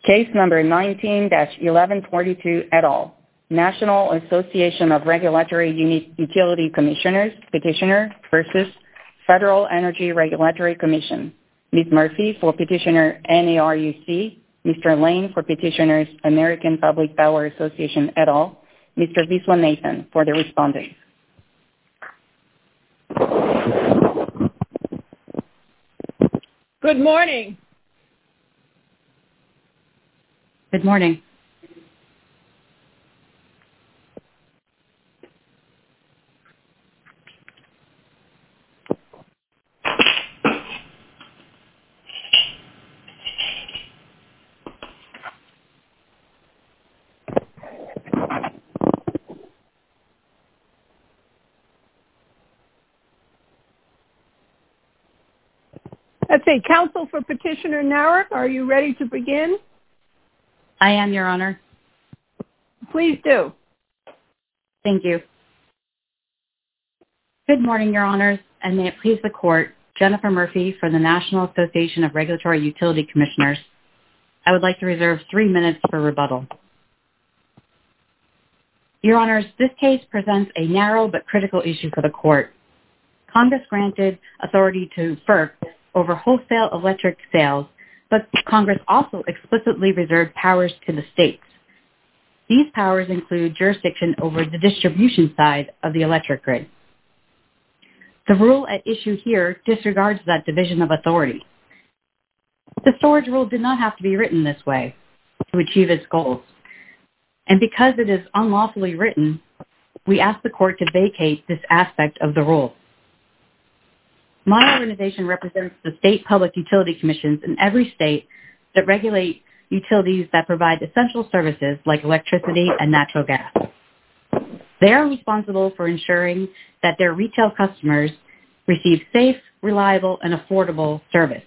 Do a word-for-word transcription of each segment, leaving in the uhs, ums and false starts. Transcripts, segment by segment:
Case number nineteen dash eleven forty-two et al. National Association of Regulatory Uni- Utility Commissioners Petitioner versus Federal Energy Regulatory Commission. Miz Murphy for Petitioner N A R U C, Mister Lane for Petitioners American Public Power Association et al., Mister Viswanathan for the respondents. Good morning. Good morning. Let's say, Counsel for Petitioner Narek, are you ready to begin? I am, Your Honor. Please do. Thank you. Good morning, Your Honors, and may it please the Court, Jennifer Murphy for the National Association of Regulatory Utility Commissioners. I would like to reserve three minutes for rebuttal. Your Honors, this case presents a narrow but critical issue for the Court. Congress granted authority to FERC over wholesale electric sales, but Congress also explicitly reserved powers to the states. These powers include jurisdiction over the distribution side of the electric grid. The rule at issue here disregards that division of authority. The storage rule did not have to be written this way to achieve its goals. And because it is unlawfully written, we ask the Court to vacate this aspect of the rule. My organization represents the state public utility commissions in every state that regulate utilities that provide essential services like electricity and natural gas. They are responsible for ensuring that their retail customers receive safe, reliable, and affordable service.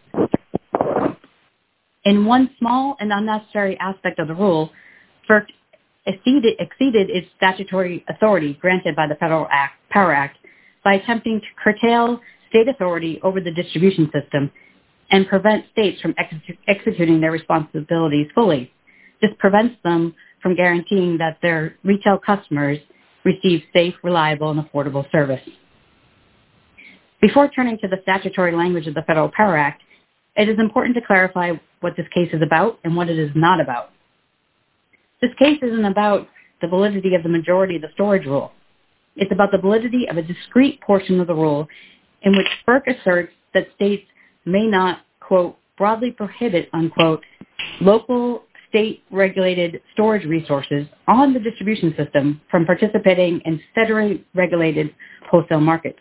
In one small and unnecessary aspect of the rule, FERC exceeded, exceeded its statutory authority granted by the Federal Act, Power Act by attempting to curtail state authority over the distribution system and prevent states from ex- executing their responsibilities fully. This prevents them from guaranteeing that their retail customers receive safe, reliable, and affordable service. Before turning to the statutory language of the Federal Power Act, it is important to clarify what this case is about and what it is not about. This case isn't about the validity of the majority of the storage rule. It's about the validity of a discrete portion of the rule in which FERC asserts that states may not, quote, broadly prohibit, unquote, local state-regulated storage resources on the distribution system from participating in federally regulated wholesale markets.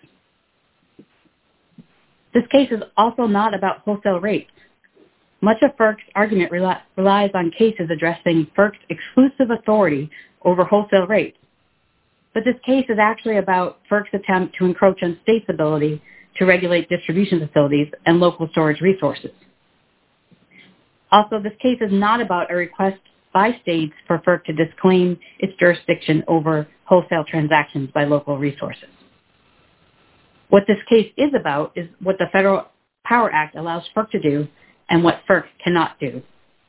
This case is also not about wholesale rates. Much of FERC's argument rel- relies on cases addressing FERC's exclusive authority over wholesale rates. But this case is actually about FERC's attempt to encroach on states' ability to regulate distribution facilities and local storage resources. Also, this case is not about a request by states for FERC to disclaim its jurisdiction over wholesale transactions by local resources. What this case is about is what the Federal Power Act allows FERC to do and what FERC cannot do.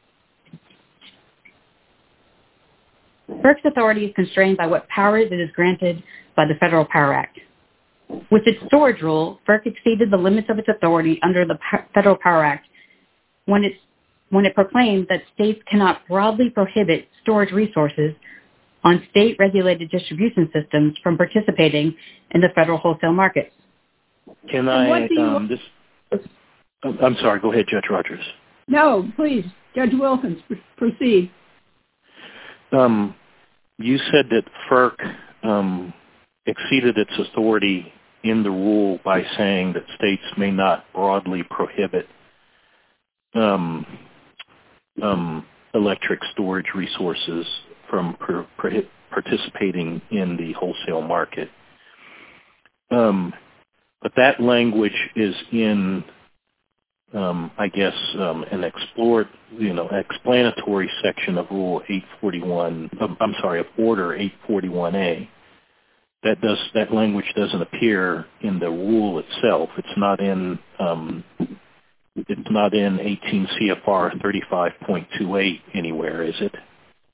FERC's authority is constrained by what powers it is granted by the Federal Power Act. With its storage rule, FERC exceeded the limits of its authority under the Federal Power Act when, it's, when it proclaimed that states cannot broadly prohibit storage resources on state-regulated distribution systems from participating in the federal wholesale markets. Can I, um, this, I'm sorry, go ahead, Judge Rogers. No, please, Judge Wilkins, proceed. Um, you said that FERC um, exceeded its authority in the rule by saying that states may not broadly prohibit um, um, electric storage resources from per, per, participating in the wholesale market. Um, but that language is in, um, I guess, um, an explore, you know, explanatory section of Rule eight forty-one. Um, I'm sorry, of Order eight forty-one A. That does that language doesn't appear in the rule itself. It's not in um, it's not in eighteen C F R thirty-five point two eight anywhere, is it?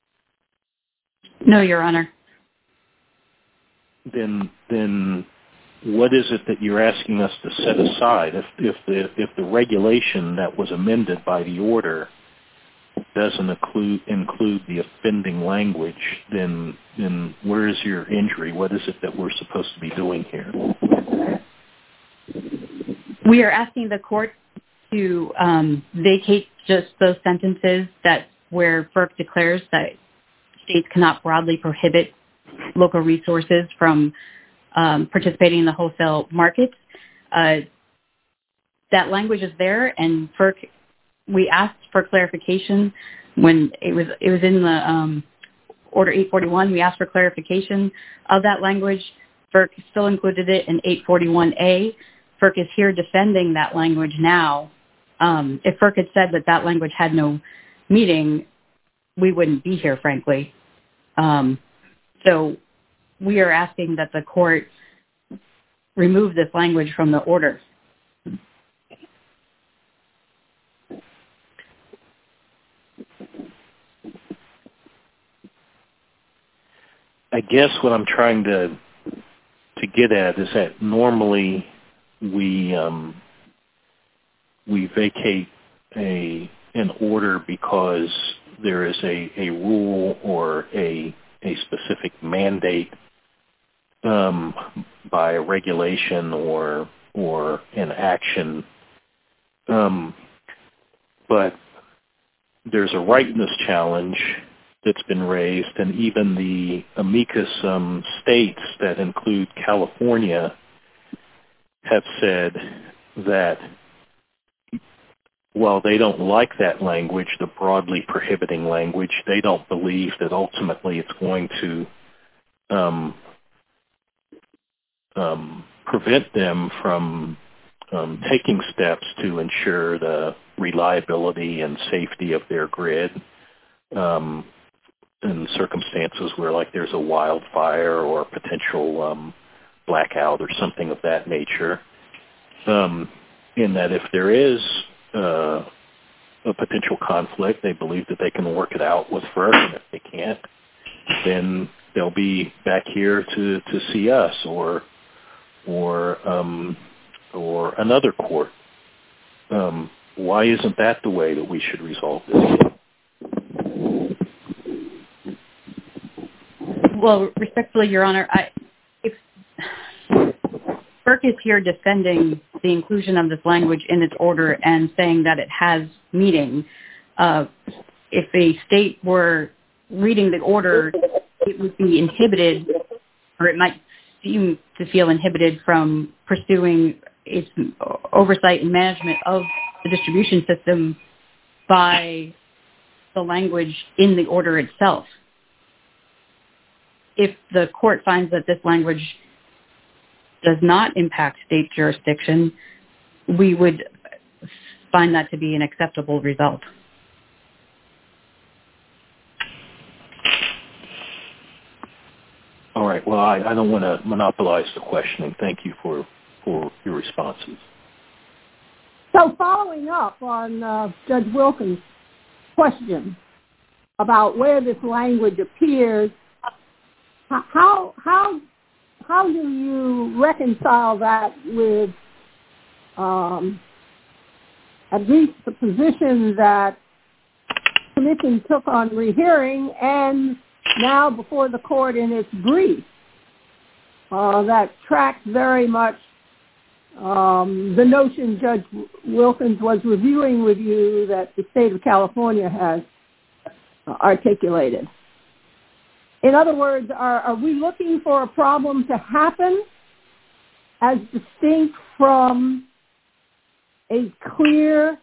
No, Your Honor. Then, then what is it that you're asking us to set aside? If, if the if the regulation that was amended by the order doesn't include include the offending language, then then where is your injury? What is it that we're supposed to be doing here? We are asking the court to um, vacate just those sentences that where FERC declares that states cannot broadly prohibit local resources from um, participating in the wholesale markets. Uh, that language is there, and FERC, we asked for clarification when it was it was in the um, Order eight forty-one. We asked for clarification of that language. FERC still included it in eight forty-one A. FERC is here defending that language now. Um, if FERC had said that that language had no meaning, we wouldn't be here, frankly. Um, so we are asking that the court remove this language from the order. I guess what I'm trying to to get at is that normally we um, we vacate a an order because there is a, a rule or a a specific mandate um, by a regulation or or an action, um, but there's a rightness challenge that's been raised, and even the amicus um, states that include California have said that while they don't like that language, the broadly prohibiting language, they don't believe that ultimately it's going to um, um, prevent them from um, taking steps to ensure the reliability and safety of their grid um, in circumstances where, like, there's a wildfire or potential um, blackout or something of that nature. Um, in that if there is uh, a potential conflict, they believe that they can work it out with FERC, and if they can't, then they'll be back here to, to see us or or um, or another court. Um, why isn't that the way that we should resolve this? Well, respectfully, Your Honor, I, if FERC is here defending the inclusion of this language in its order and saying that it has meaning, uh, if a state were reading the order, it would be inhibited, or it might seem to feel inhibited from pursuing its oversight and management of the distribution system by the language in the order itself. If the court finds that this language does not impact state jurisdiction, we would find that to be an acceptable result. All right. Well, I, I don't want to monopolize the questioning. Thank you for, for your responses. So following up on uh, Judge Wilkins' question about where this language appears, how how how do you reconcile that with um, at least the position that the Commission took on rehearing and now before the court in its brief uh, that tracks very much um, the notion Judge Wilkins was reviewing with you that the state of California has uh, articulated? In other words, are, are we looking for a problem to happen as distinct from a clear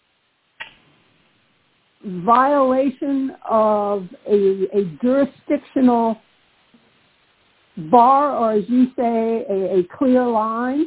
violation of a, a jurisdictional bar, or as you say, a, a clear line?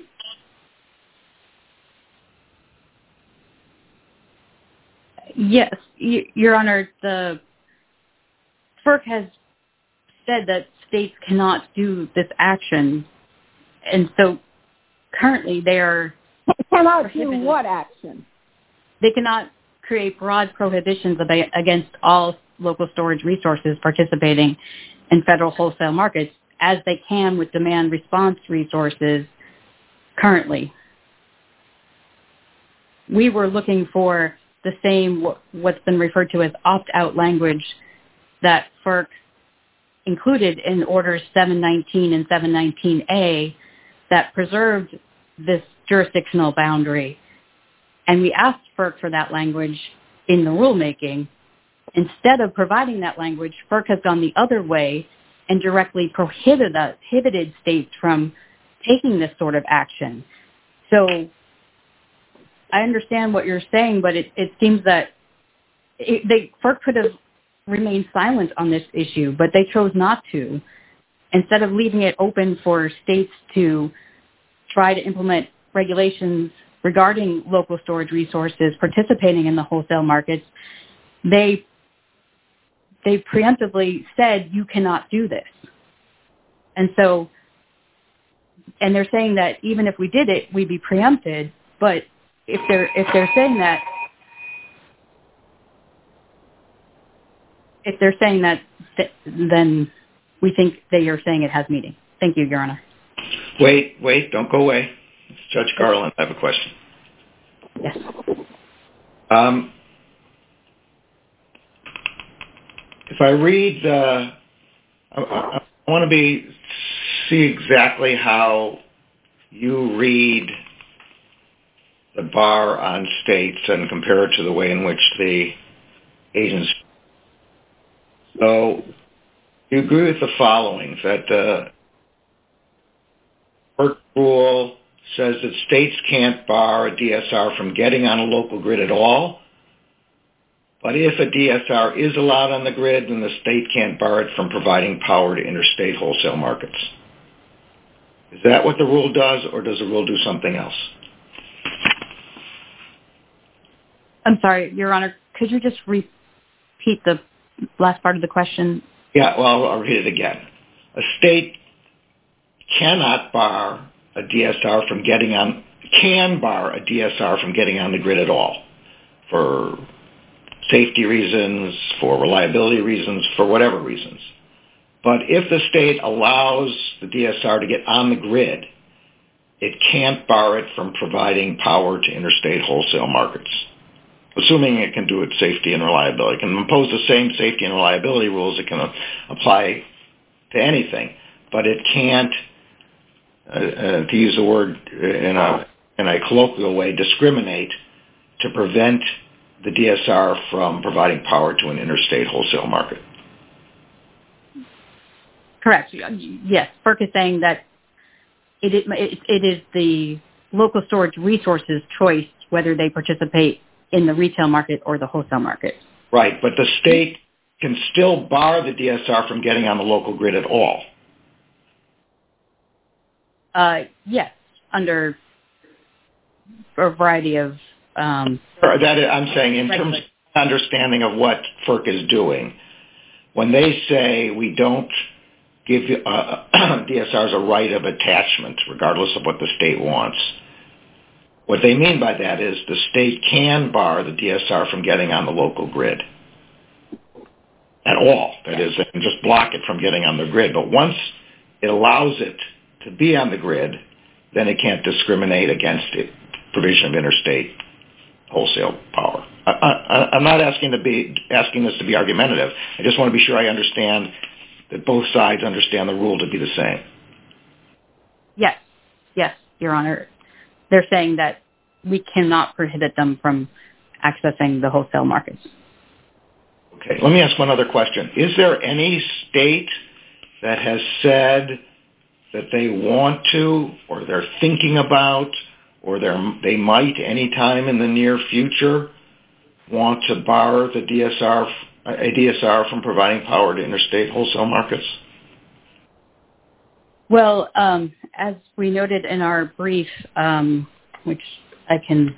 Yes, Your Honor, the FERC has said that states cannot do this action, and so currently they are cannot do what action? they cannot create broad prohibitions against all local storage resources participating in federal wholesale markets as they can with demand response resources currently. We were looking for the same, what's been referred to as opt-out language that FERC included in Orders seven nineteen and seven nineteen A that preserved this jurisdictional boundary. And we asked FERC for that language in the rulemaking. Instead of providing that language, FERC has gone the other way and directly prohibited, uh, prohibited states from taking this sort of action. So I understand what you're saying, but it, it seems that it, they, FERC could have remained silent on this issue, but they chose not to. Instead of leaving it open for states to try to implement regulations regarding local storage resources participating in the wholesale markets, they they preemptively said, you cannot do this. And so, and they're saying that even if we did it, we'd be preempted. But if they're if they're saying that, if they're saying that, th- then we think that you're saying it has meaning. Thank you, Your Honor. Wait, wait, don't go away. Judge Garland, I have a question. Yes. Um, if I read, uh, I, I, I want to be see exactly how you read the bar on states and compare it to the way in which the agency. So you agree with the following, that the FERC rule says that states can't bar a D S R from getting on a local grid at all, but if a D S R is allowed on the grid, then the state can't bar it from providing power to interstate wholesale markets. Is that what the rule does, or does the rule do something else? I'm sorry, Your Honor, could you just repeat the last part of the question? Yeah, well, I'll read it again. A state cannot bar a D S R from getting on, can bar a D S R from getting on the grid at all for safety reasons, for reliability reasons, for whatever reasons. But if the state allows the D S R to get on the grid, it can't bar it from providing power to interstate wholesale markets, assuming it can do it safety and reliability. It can impose the same safety and reliability rules. It can apply to anything, but it can't, uh, uh, to use the word in a, in a colloquial way, discriminate to prevent the D S R from providing power to an interstate wholesale market. Correct. Yes, FERC is saying that it, it, it is the local storage resources choice whether they participate in the retail market or the wholesale market. Right, but the state can still bar the D S R from getting on the local grid at all. Uh, yes, under a variety of... Um, that is, I'm saying in terms of understanding of what FERC is doing, when they say we don't give uh, D S Rs a right of attachment, regardless of what the state wants, what they mean by that is the state can bar the D S R from getting on the local grid at all. That is, they can just block it from getting on the grid. But once it allows it to be on the grid, then it can't discriminate against it, provision of interstate wholesale power. I, I, I'm not asking to be asking this to be argumentative. I just want to be sure I understand that both sides understand the rule to be the same. Yes, yes, Your Honor. They're saying that we cannot prohibit them from accessing the wholesale markets. Okay, let me ask one other question. Is there any state that has said that they want to, or they're thinking about, or they're, they might anytime in the near future want to bar the D S R, a D S R from providing power to interstate wholesale markets? Well, um, as we noted in our brief, um, which I can,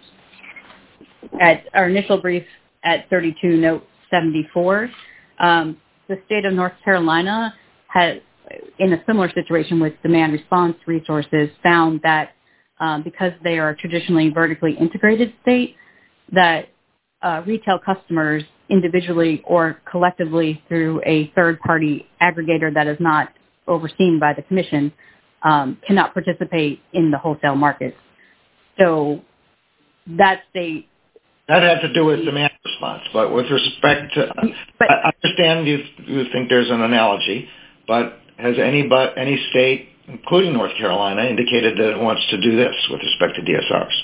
at our initial brief at thirty-two, note seventy-four, um, the state of North Carolina has, in a similar situation with demand response resources, found that um, because they are a traditionally vertically integrated state, that uh, retail customers individually or collectively through a third-party aggregator that is not overseen by the commission um, cannot participate in the wholesale markets. So that state... That had to do with demand response, but with respect to... But, I understand you, you think there's an analogy, but has any, but any state, including North Carolina, indicated that it wants to do this with respect to D S Rs?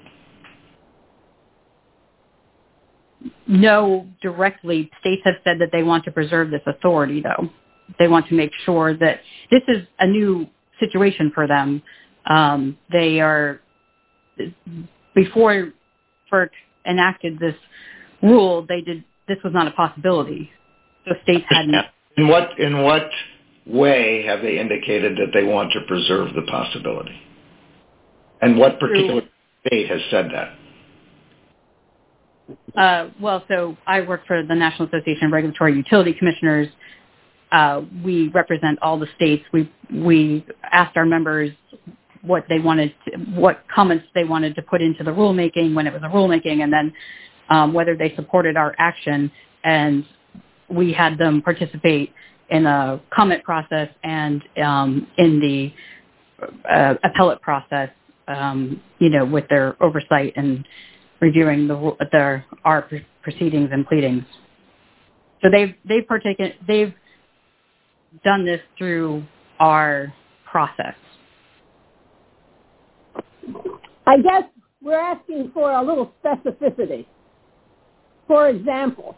No, directly. States have said that they want to preserve this authority, though. They want to make sure that this is a new situation for them. Um, they are, before FERC enacted this rule, they did, this was not a possibility. So states hadn't. In what, in what way have they indicated that they want to preserve the possibility? And what particular state has said that? Uh, well, so I work for the National Association of Regulatory Utility Commissioners. Uh, we represent all the states. We we asked our members what they wanted, to, what comments they wanted to put into the rulemaking when it was a rulemaking, and then um, whether they supported our action. And we had them participate in a comment process and um, in the uh, appellate process, um, you know, with their oversight and reviewing the their our proceedings and pleadings. So they've they've partaken they've done this through our process. I guess we're asking for a little specificity. For example,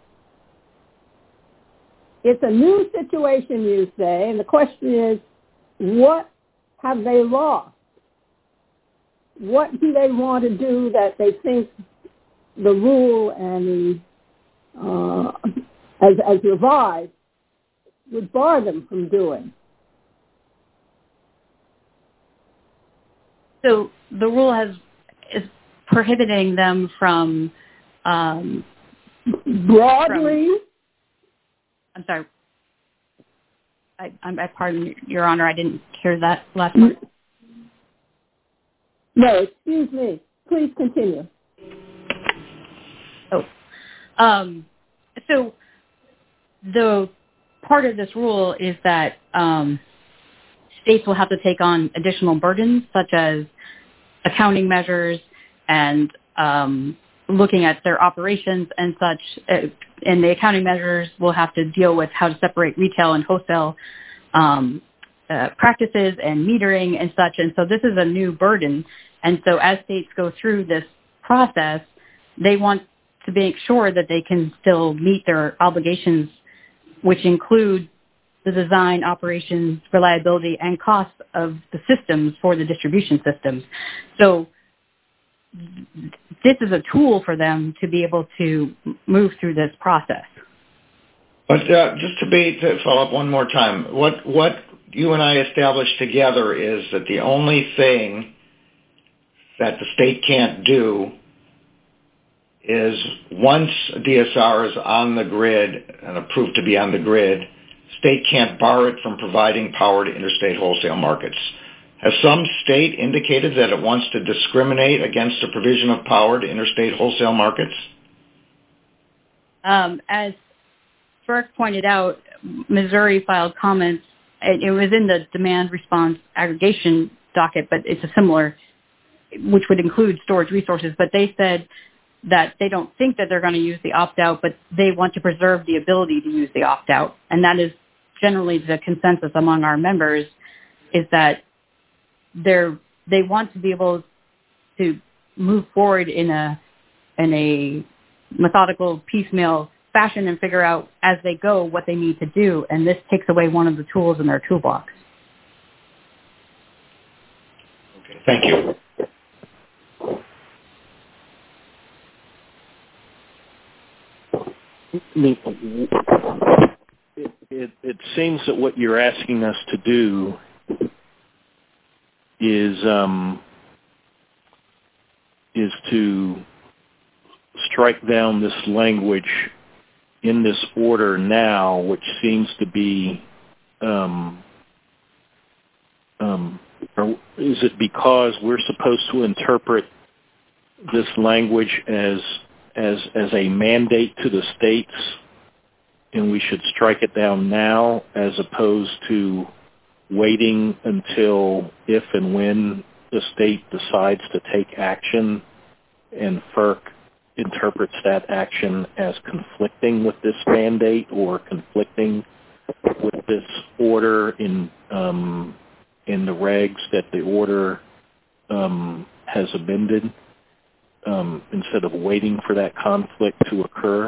it's a new situation, you say, and the question is, what have they lost? What do they want to do that they think the rule and the, uh, as, as revised would bar them from doing? So the rule has is prohibiting them from um, broadly. From, I'm sorry. I, I'm, I pardon Your Honor. I didn't hear that last part. No, excuse me. Please continue. Oh, um, so the part of this rule is that um, states will have to take on additional burdens, such as accounting measures and um, looking at their operations and such. Uh, and the accounting measures will have to deal with how to separate retail and wholesale um, uh, practices and metering and such. And so this is a new burden. And so as states go through this process, they want to make sure that they can still meet their obligations, which include the design, operations, reliability, and costs of the systems for the distribution systems. So this is a tool for them to be able to move through this process. But uh, just to be to follow up one more time, what what you and I established together is that the only thing that the state can't do is once a D S R is on the grid and approved to be on the grid, state can't bar it from providing power to interstate wholesale markets. Has some state indicated that it wants to discriminate against the provision of power to interstate wholesale markets? Um, as FERC pointed out, Missouri filed comments. It was in the demand response aggregation docket, but it's a similar, which would include storage resources. But they said that they don't think that they're going to use the opt-out, but they want to preserve the ability to use the opt-out. And that is generally the consensus among our members, is that they're, they want to be able to move forward in a in a methodical, piecemeal fashion and figure out as they go what they need to do. And this takes away one of the tools in their toolbox. Okay, thank you. It, it, it seems that what you're asking us to do is um, is to strike down this language in this order now, which seems to be, um, um, or is it because we're supposed to interpret this language as as as a mandate to the states, and we should strike it down now as opposed to waiting until if and when the state decides to take action and FERC interprets that action as conflicting with this mandate or conflicting with this order in um, in the regs that the order um, has amended, um, instead of waiting for that conflict to occur?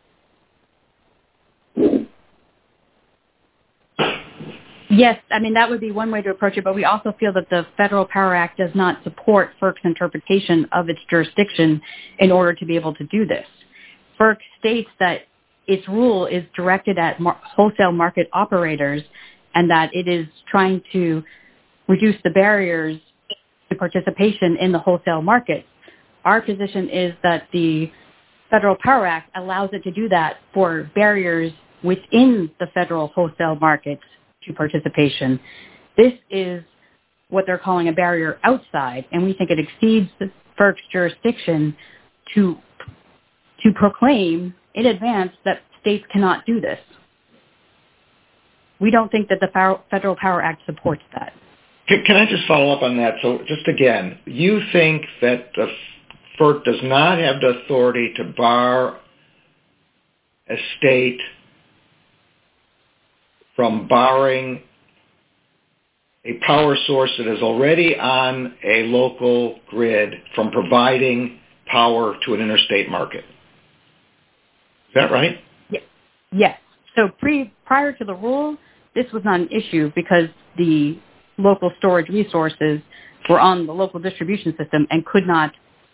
Yes, I mean, that would be one way to approach it, but we also feel that the Federal Power Act does not support FERC's interpretation of its jurisdiction in order to be able to do this. FERC states that its rule is directed at mar- wholesale market operators and that it is trying to reduce the barriers to participation in the wholesale market. Our position is that the Federal Power Act allows it to do that for barriers within the federal wholesale markets to participation. This is what they're calling a barrier outside, and we think it exceeds FERC's jurisdiction to to proclaim in advance that states cannot do this. We don't think that the Federal Power Act supports that. Can, can I just follow up on that? So just again, you think that the FERC does not have the authority to bar a state from borrowing a power source that is already on a local grid from providing power to an interstate market. Is that right? Yes. Yes. So pre, prior to the rule, this was not an issue because the local storage resources were on the local distribution system and could not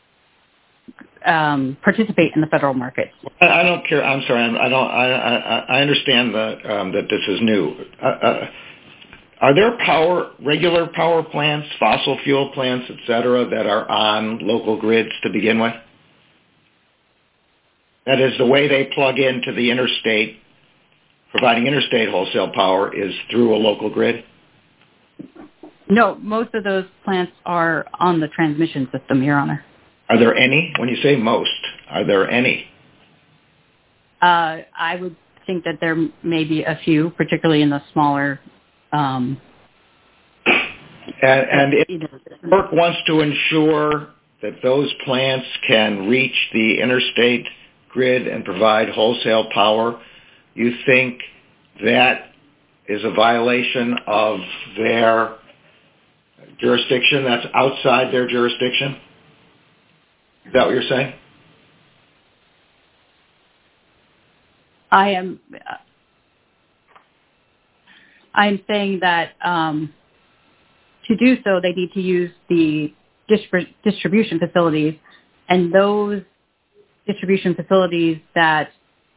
um, participate in the federal market. I don't care. I'm sorry. I don't. I, I, I understand that um, that this is new. Uh, uh, are there power, regular power plants, fossil fuel plants, et cetera, that are on local grids to begin with? That is, the way they plug into the interstate, providing interstate wholesale power is through a local grid? No, most of those plants are on the transmission system, Your Honor. Are there any? When you say most, are there any? Uh, I would think that there may be a few, particularly in the smaller. Um, and and if FERC wants to ensure that those plants can reach the interstate grid and provide wholesale power, you think that is a violation of their jurisdiction? That's outside their jurisdiction? Is that what you're saying? I am. Uh, I'm saying that um, to do so, they need to use the distri- distribution facilities, and those distribution facilities that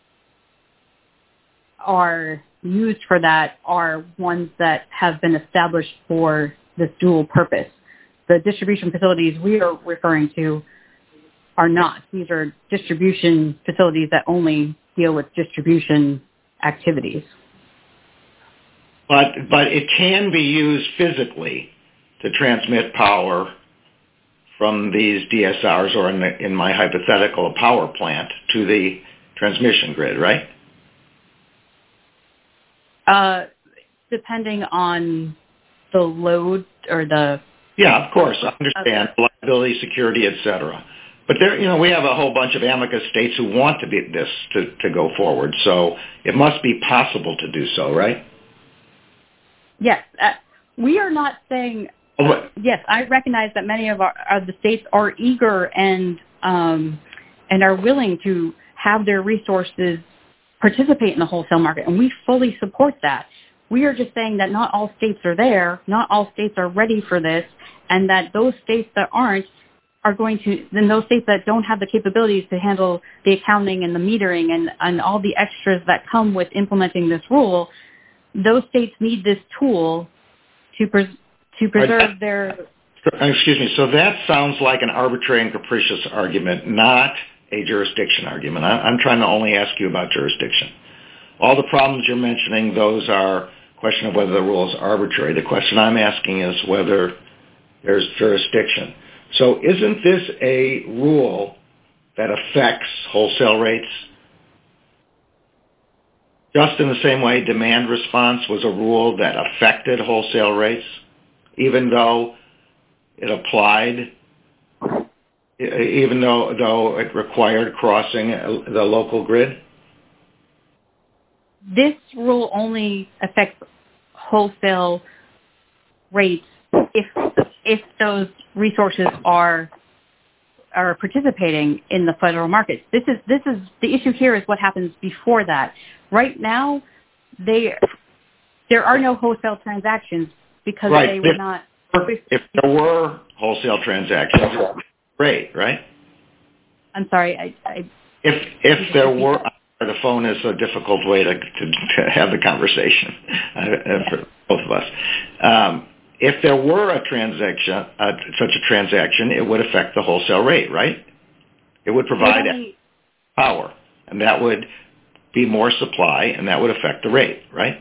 are used for that are ones that have been established for this dual purpose. The distribution facilities we are referring to are not. These are distribution facilities that only deal with distribution activities. But but it can be used physically to transmit power from these D S Rs, or in, the, in my hypothetical, a power plant, to the transmission grid, right? Uh, depending on the load or the... Yeah, of course. I understand. Okay. Liability, security, et cetera. But there, you know, we have a whole bunch of amicus states who want to be this to, to go forward. So it must be possible to do so, right? Yes. Uh, we are not saying... Uh, yes, I recognize that many of, our, of the states are eager and um, and are willing to have their resources participate in the wholesale market, and we fully support that. We are just saying that not all states are there, not all states are ready for this, and that those states that aren't are going to, then those states that don't have the capabilities to handle the accounting and the metering and, and all the extras that come with implementing this rule, those states need this tool to pres- to preserve their... Excuse me. So that sounds like an arbitrary and capricious argument, not a jurisdiction argument. I'm trying to only ask you about jurisdiction. All the problems you're mentioning, those are a question of whether the rule is arbitrary. The question I'm asking is whether there's jurisdiction. So isn't this a rule that affects wholesale rates? Just in the same way demand response was a rule that affected wholesale rates, even though it applied, even though, though it required crossing the local grid? This rule only affects wholesale rates if if those resources are are participating in the federal market. This is this is the issue here is what happens before that. Right now, they there are no wholesale transactions because right. they were if, not. If there were wholesale transactions, great, right? I'm sorry. I, I if if there were, the phone is a difficult way to to, to have the conversation uh, for both of us. Um, if there were a transaction, uh, such a transaction, it would affect the wholesale rate, right? It would provide only, power, and that would be more supply, and that would affect the rate, right?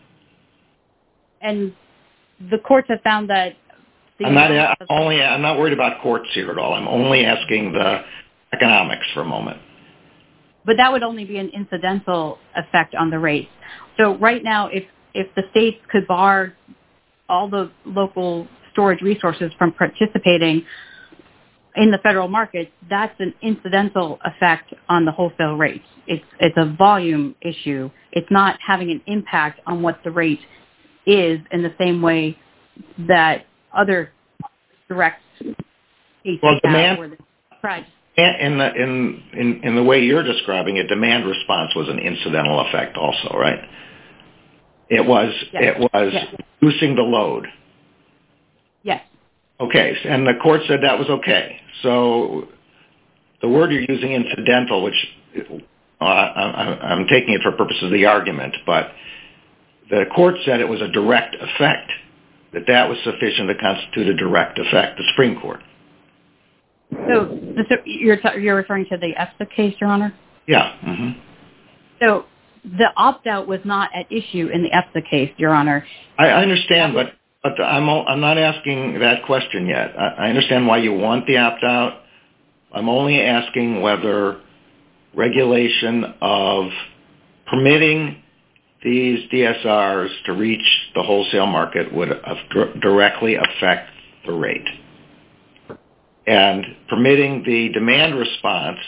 And the courts have found that. I'm not I'm only. I'm not worried about courts here at all. I'm only asking the economics for a moment. But that would only be an incidental effect on the rates. So right now, if if the states could bar all the local storage resources from participating in the federal market, that's an incidental effect on the wholesale rates. It's it's a volume issue. It's not having an impact on what the rate is in the same way that other direct cases well, demand, have. Right. In the in, in in the way you're describing it, demand response was an incidental effect, also, right? It was yes. it was yes. reducing the load. Yes. Okay, and the court said that was okay. So the word you're using, incidental, which uh, I, I'm taking it for purposes of the argument, but the court said it was a direct effect, that that was sufficient to constitute a direct effect, the Supreme Court. So you're, you're referring to the E F S A case, Your Honor? Yeah. Mm-hmm. So the opt-out was not at issue in the E F S A case, Your Honor. I understand, but but I'm I'm not asking that question yet. I understand why you want the opt-out. I'm only asking whether regulation of permitting these D S Rs to reach the wholesale market would directly affect the rate. And permitting the demand response,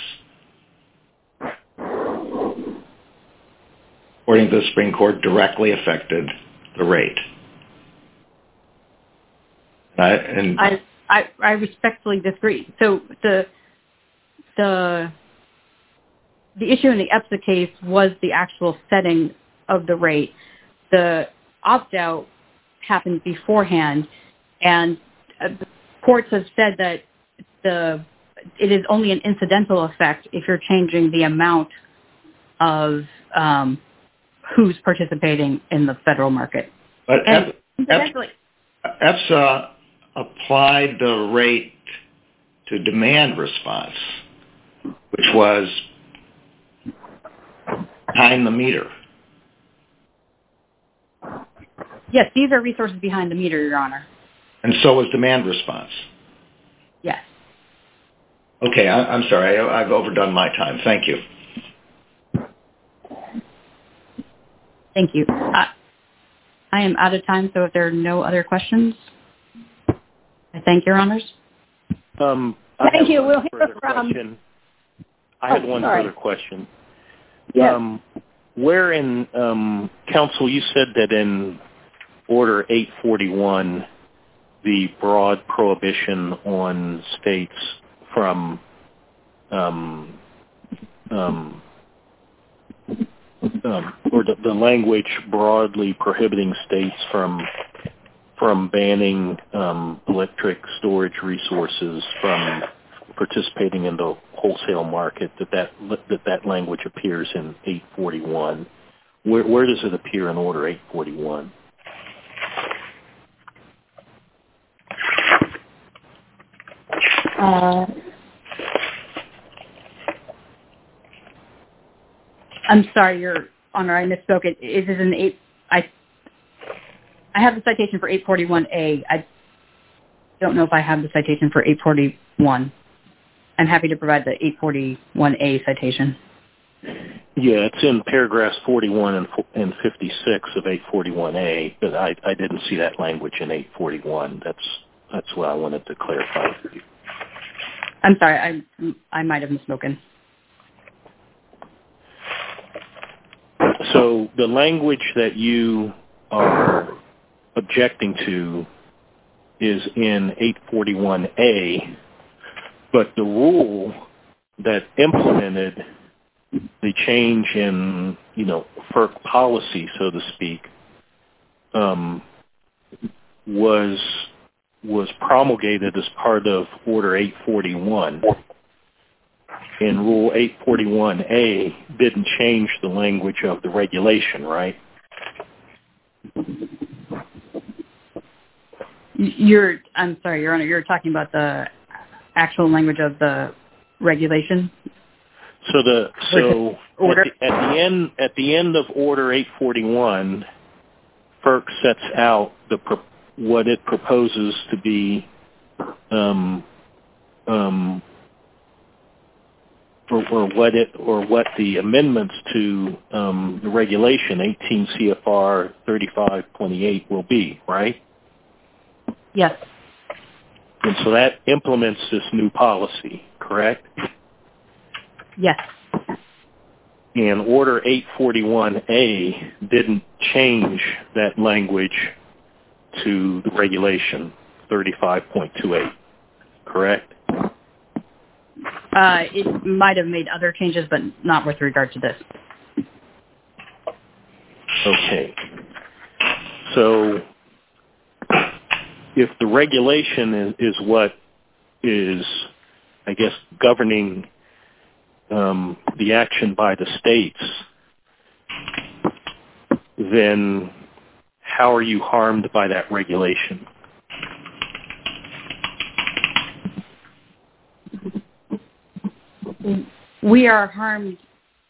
according to the Supreme Court, directly affected the rate. Uh, and I, I I respectfully disagree. So the the the issue in the E F S A case was the actual setting of the rate. The opt-out happened beforehand, and uh, the courts have said that the it is only an incidental effect if you're changing the amount of um, who's participating in the federal market. But and E F S A applied the rate to demand response, which was behind the meter. Yes, these are resources behind the meter, Your Honor. And so was demand response. Yes. Okay, I, I'm sorry. I, I've overdone my time. Thank you. Thank you. I, I am out of time, so if there are no other questions, I thank Your Honors. Um, thank you. We'll hear from... Question. I had oh, one sorry. further question. Yes. Um, where in, um, counsel, you said that in Order eight forty-one, the broad prohibition on states from um, um, um, or the, the language broadly prohibiting states from from banning um, electric storage resources from participating in the wholesale market, that that, that, that language appears in eight forty-one. Where, where does it appear in Order eight forty-one? Uh, I'm sorry, Your Honor, I misspoke. It, it is in eight. I I have the citation for eight forty-one A. I don't know if I have the citation for eight forty-one. I'm happy to provide the eight forty-one A citation. Yeah, it's in paragraphs forty-one and, and fifty-six of eight forty-one A, but I, I didn't see that language in eight forty-one. That's that's what I wanted to clarify for you. I'm sorry, I I might have misspoken. So the language that you are objecting to is in eight forty-one A, but the rule that implemented the change in, you know, FERC policy, so to speak, um, was was promulgated as part of Order eight forty-one. And Rule eight forty-one A didn't change the language of the regulation, right? You're, I'm sorry, Your Honor, you're talking about the actual language of the regulation? So the so at the, at the end at the end of Order eight forty-one, FERC sets out the what it proposes to be um, um, or, or what it or what the amendments to um, the regulation eighteen C F R thirty-five twenty-eight will be, right? Yes. And so that implements this new policy, correct? Yes. And Order eight forty-one A didn't change that language to the regulation thirty-five point two eight, correct? Uh, it might have made other changes, but not with regard to this. Okay. So if the regulation is, is what is, I guess, governing um, the action by the states, then how are you harmed by that regulation? We are harmed.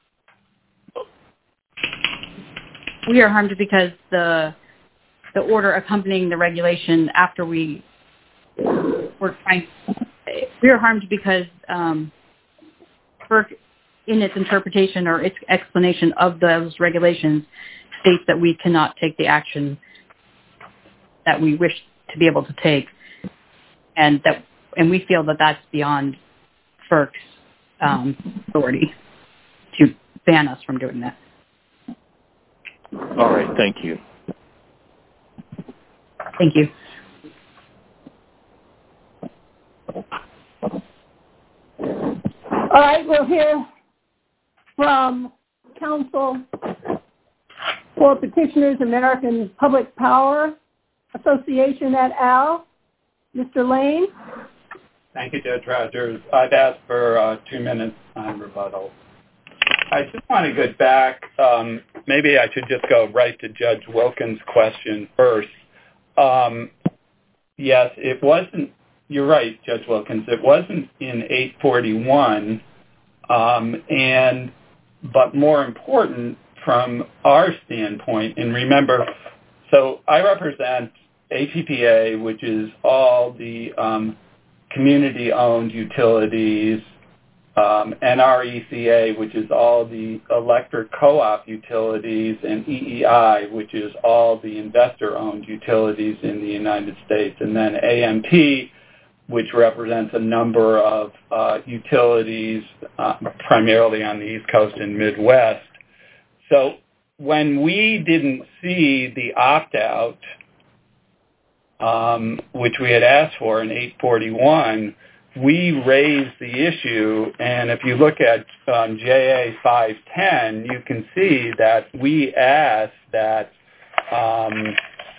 We are harmed because the the order accompanying the regulation after we were trying. We are harmed because um, FERC, in its interpretation or its explanation of those regulations, states that we cannot take the action that we wish to be able to take, and that and we feel that that's beyond FERC's um, authority to ban us from doing that. All right, thank you. Thank you. All right, we'll hear from Counsel for Petitioners American Public Power Association et al. Mister Lane. Thank you, Judge Rogers. I've asked for uh, two minutes on rebuttal. I just want to get back. Um, maybe I should just go right to Judge Wilkins' question first. Um, yes, it wasn't. You're right, Judge Wilkins. It wasn't in eight forty-one, um, and but more important from our standpoint. And remember, so I represent A P P A, which is all the um, community-owned utilities, um, N R E C A, which is all the electric co-op utilities, and E E I, which is all the investor-owned utilities in the United States, and then A M P, which represents a number of uh, utilities, uh, primarily on the East Coast and Midwest. So when we didn't see the opt-out, Um, which we had asked for in eight forty-one, we raised the issue, and if you look at um, J A five ten, you can see that we asked that um,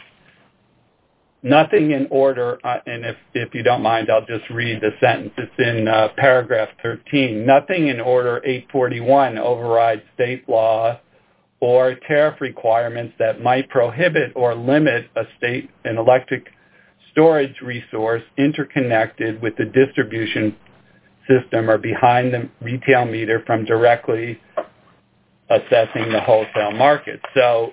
nothing in order, uh, and if, if you don't mind, I'll just read the sentence. It's in uh, paragraph thirteen. Nothing in Order eight forty-one overrides state law or tariff requirements that might prohibit or limit a state and electric storage resource interconnected with the distribution system or behind the retail meter from directly assessing the wholesale market. So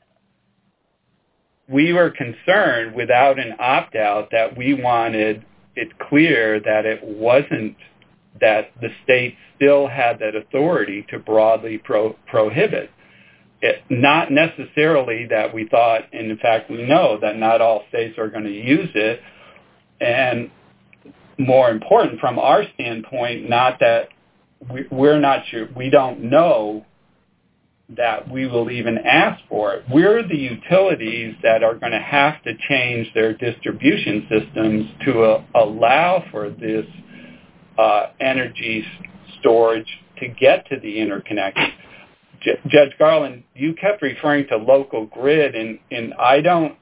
we were concerned without an opt-out that we wanted it clear that it wasn't that the state still had that authority to broadly pro- prohibit. It, not necessarily that we thought, and in fact we know that not all states are going to use it, and more important from our standpoint, not that we, we're not sure, we don't know that we will even ask for it. We're the utilities that are going to have to change their distribution systems to uh, allow for this uh, energy storage to get to the interconnection. J- Judge Garland, you kept referring to local grid, and, and I don't,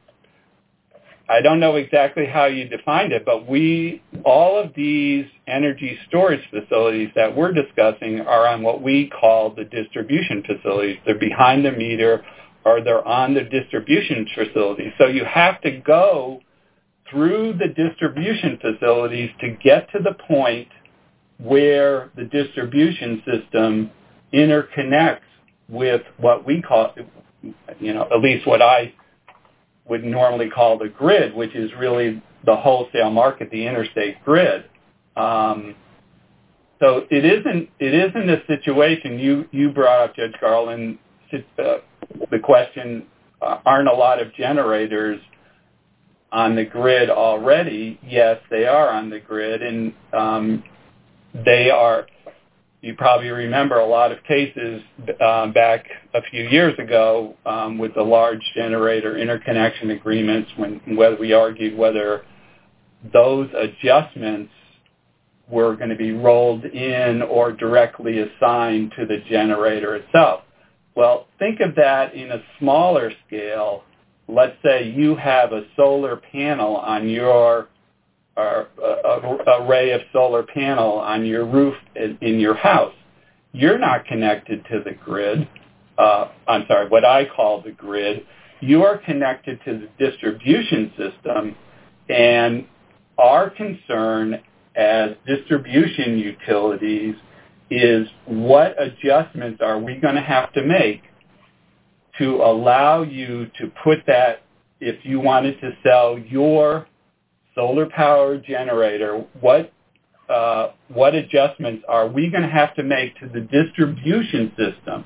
I don't know exactly how you defined it, but we, all of these energy storage facilities that we're discussing are on what we call the distribution facilities. They're behind the meter, or they're on the distribution facilities. So you have to go through the distribution facilities to get to the point where the distribution system interconnects with what we call, you know, at least what I would normally call the grid, which is really the wholesale market, the interstate grid. Um, so it isn't it isn't a situation you you brought up, Judge Garland. Uh, the question: uh, aren't a lot of generators on the grid already? Yes, they are on the grid, and um, they are. You probably remember a lot of cases uh, back a few years ago um, with the large generator interconnection agreements when whether we argued whether those adjustments were going to be rolled in or directly assigned to the generator itself. Well, think of that in a smaller scale. Let's say you have a solar panel on your or a array of solar panel on your roof in your house. You're not connected to the grid. Uh, I'm sorry, what I call the grid. You are connected to the distribution system, and our concern as distribution utilities is what adjustments are we going to have to make to allow you to put that, if you wanted to sell your solar power generator, what uh, what adjustments are we going to have to make to the distribution system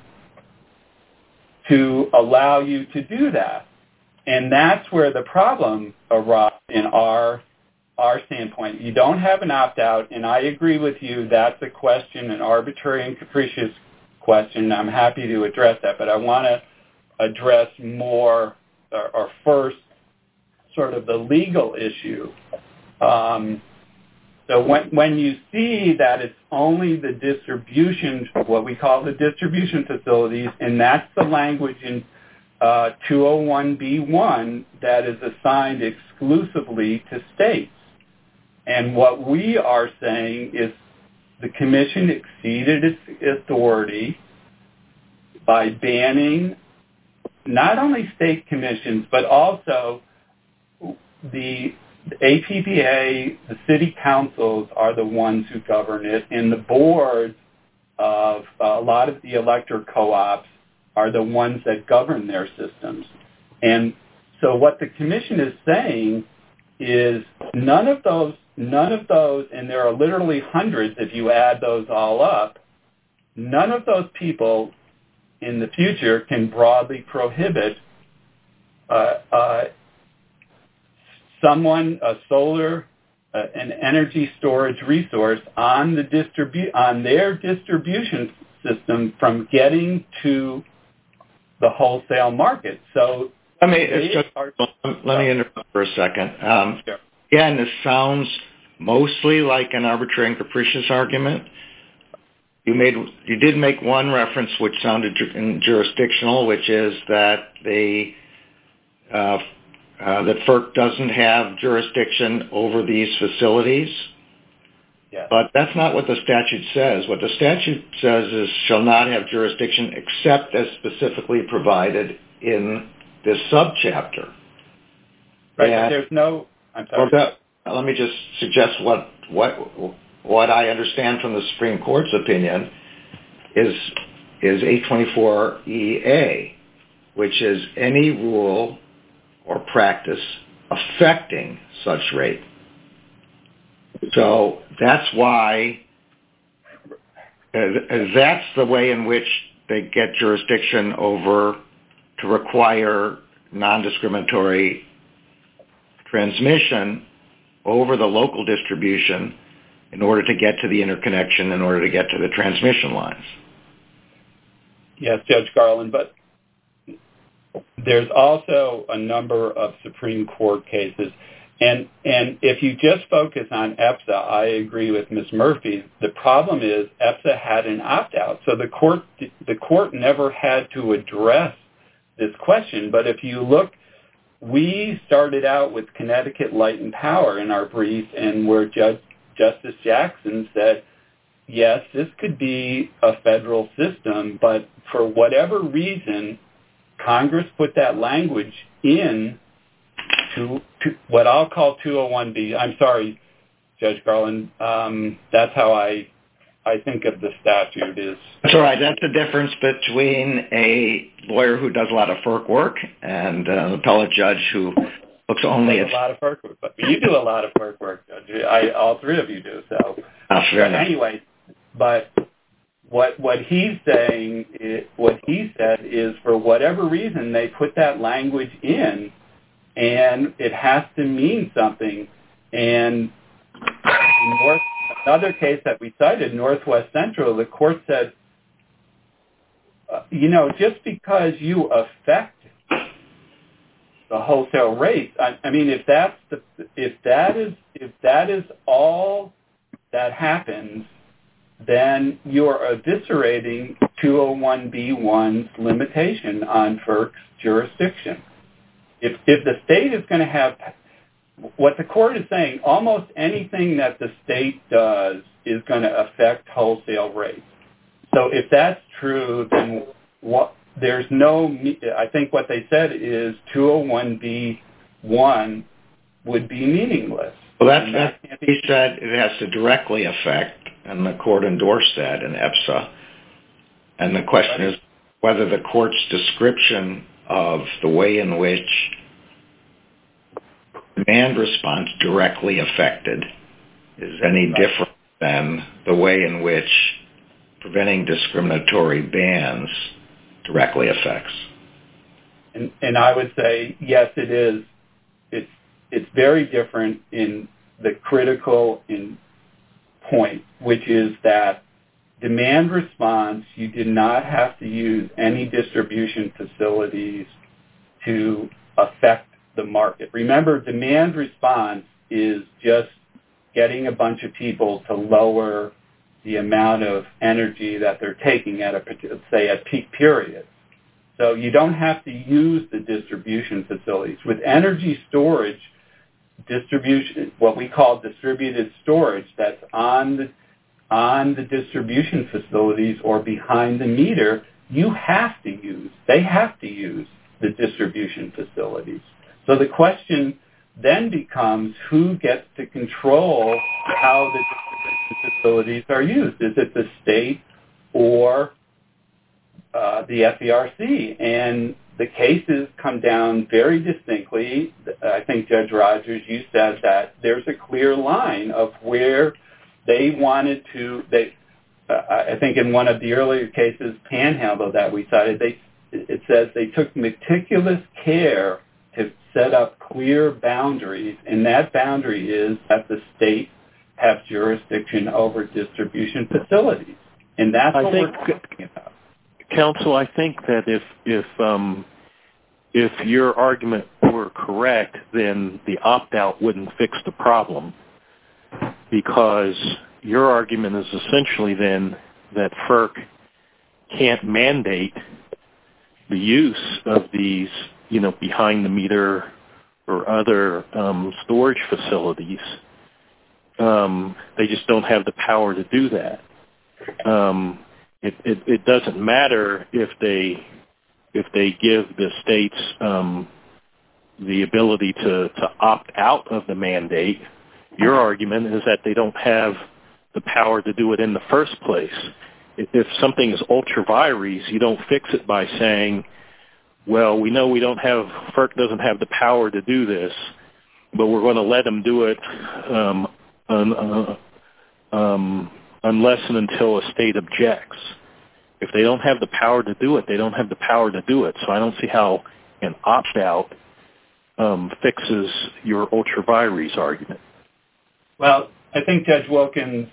to allow you to do that? And that's where the problem arises in our our standpoint. You don't have an opt-out, and I agree with you. That's a question, an arbitrary and capricious question. I'm happy to address that, but I want to address more, or, or first, sort of the legal issue. Um, so when when you see that it's only the distribution, what we call the distribution facilities, and that's the language in uh, two oh one B one that is assigned exclusively to states. And what we are saying is the commission exceeded its authority by banning not only state commissions, but also the A P P A, the city councils are the ones who govern it, and the boards of uh, a lot of the electric co-ops are the ones that govern their systems. And so what the commission is saying is none of those, none of those, and there are literally hundreds if you add those all up, none of those people in the future can broadly prohibit uh, uh, someone, a solar, uh, an energy storage resource on the distribu- on their distribution system from getting to the wholesale market. So let me just, are, let me interrupt for a second. Um, sure. Again, this sounds mostly like an arbitrary and capricious argument. You made you did make one reference which sounded ju- jurisdictional, which is that the uh, Uh, that FERC doesn't have jurisdiction over these facilities. Yes. But that's not what the statute says. What the statute says is shall not have jurisdiction except as specifically provided in this subchapter. Right. And, there's no. I'm sorry. well, that, let me just suggest what what what I understand from the Supreme Court's opinion is is eight twenty-four E A, which is any rule or practice affecting such rate. So that's why That's the way in which they get jurisdiction over to require non-discriminatory transmission over the local distribution in order to get to the interconnection, in order to get to the transmission lines. Yes, Judge Garland, but there's also a number of Supreme Court cases. And and if you just focus on EPSA, I agree with Miz Murphy. The problem is EPSA had an opt-out, so the court the court never had to address this question. But if you look, we started out with Connecticut Light and Power in our brief, and where Judge Justice Jackson said, yes, this could be a federal system, but for whatever reason, Congress put that language in to, to what I'll call two oh one B. I'm sorry, Judge Garland. Um, that's how I I think of the statute. Is That's all right. That's the difference between a lawyer who does a lot of FERC work and an appellate judge who looks only at... a lot of FERC work. But you do a lot of FERC work, Judge. I, all three of you do. So oh, fair enough. Anyway, but what what he's saying, is, what he said is for whatever reason, they put that language in, and it has to mean something. And in North, another case that we cited, Northwest Central, the court said, uh, you know, just because you affect the wholesale rate, I, I mean, if that's the, if that is if that is all that happens, then you're eviscerating two oh one B one's limitation on FERC's jurisdiction. If if the state is going to have, what the court is saying, almost anything that the state does is going to affect wholesale rates. So if that's true, then what, there's no, I think what they said is two oh one B one would be meaningless. Well, that's, that he said it has to directly affect, and the court endorsed that in EPSA. And the question is whether the court's description of the way in which demand response directly affected is any different than the way in which preventing discriminatory bans directly affects. And, and I would say, yes, it is. It's, it's very different in the critical in point, which is that demand response, you did not have to use any distribution facilities to affect the market. Remember, demand response is just getting a bunch of people to lower the amount of energy that they're taking at a, say, at peak periods. So you don't have to use the distribution facilities. With energy storage, distribution, what we call distributed storage, that's on the, on the distribution facilities or behind the meter, you have to use, they have to use the distribution facilities. So the question then becomes who gets to control how the distribution facilities are used. Is it the state or uh, the F E R C? And the cases come down very distinctly. I think, Judge Rogers, you said that there's a clear line of where they wanted to, they, uh, I think in one of the earlier cases, Panhandle, that we cited, they, it says they took meticulous care to set up clear boundaries, and that boundary is that the state have jurisdiction over distribution facilities. And that's I what think, we're talking about. Counsel, I think that if if um, if your argument were correct, then the opt-out wouldn't fix the problem, because your argument is essentially then that FERC can't mandate the use of these, you know, behind the meter or other um, storage facilities. Um, they just don't have the power to do that. Um, it, it, it doesn't matter if they if they give the states um, the ability to, to opt out of the mandate. Your argument is that they don't have the power to do it in the first place. If, if something is ultra vires, you don't fix it by saying, well, we know we don't have, FERC doesn't have the power to do this, but we're going to let them do it um, un, uh, um, unless and until a state objects. If they don't have the power to do it, they don't have the power to do it. So I don't see how an opt-out um, fixes your ultra vires argument. Well, I think, Judge Wilkins,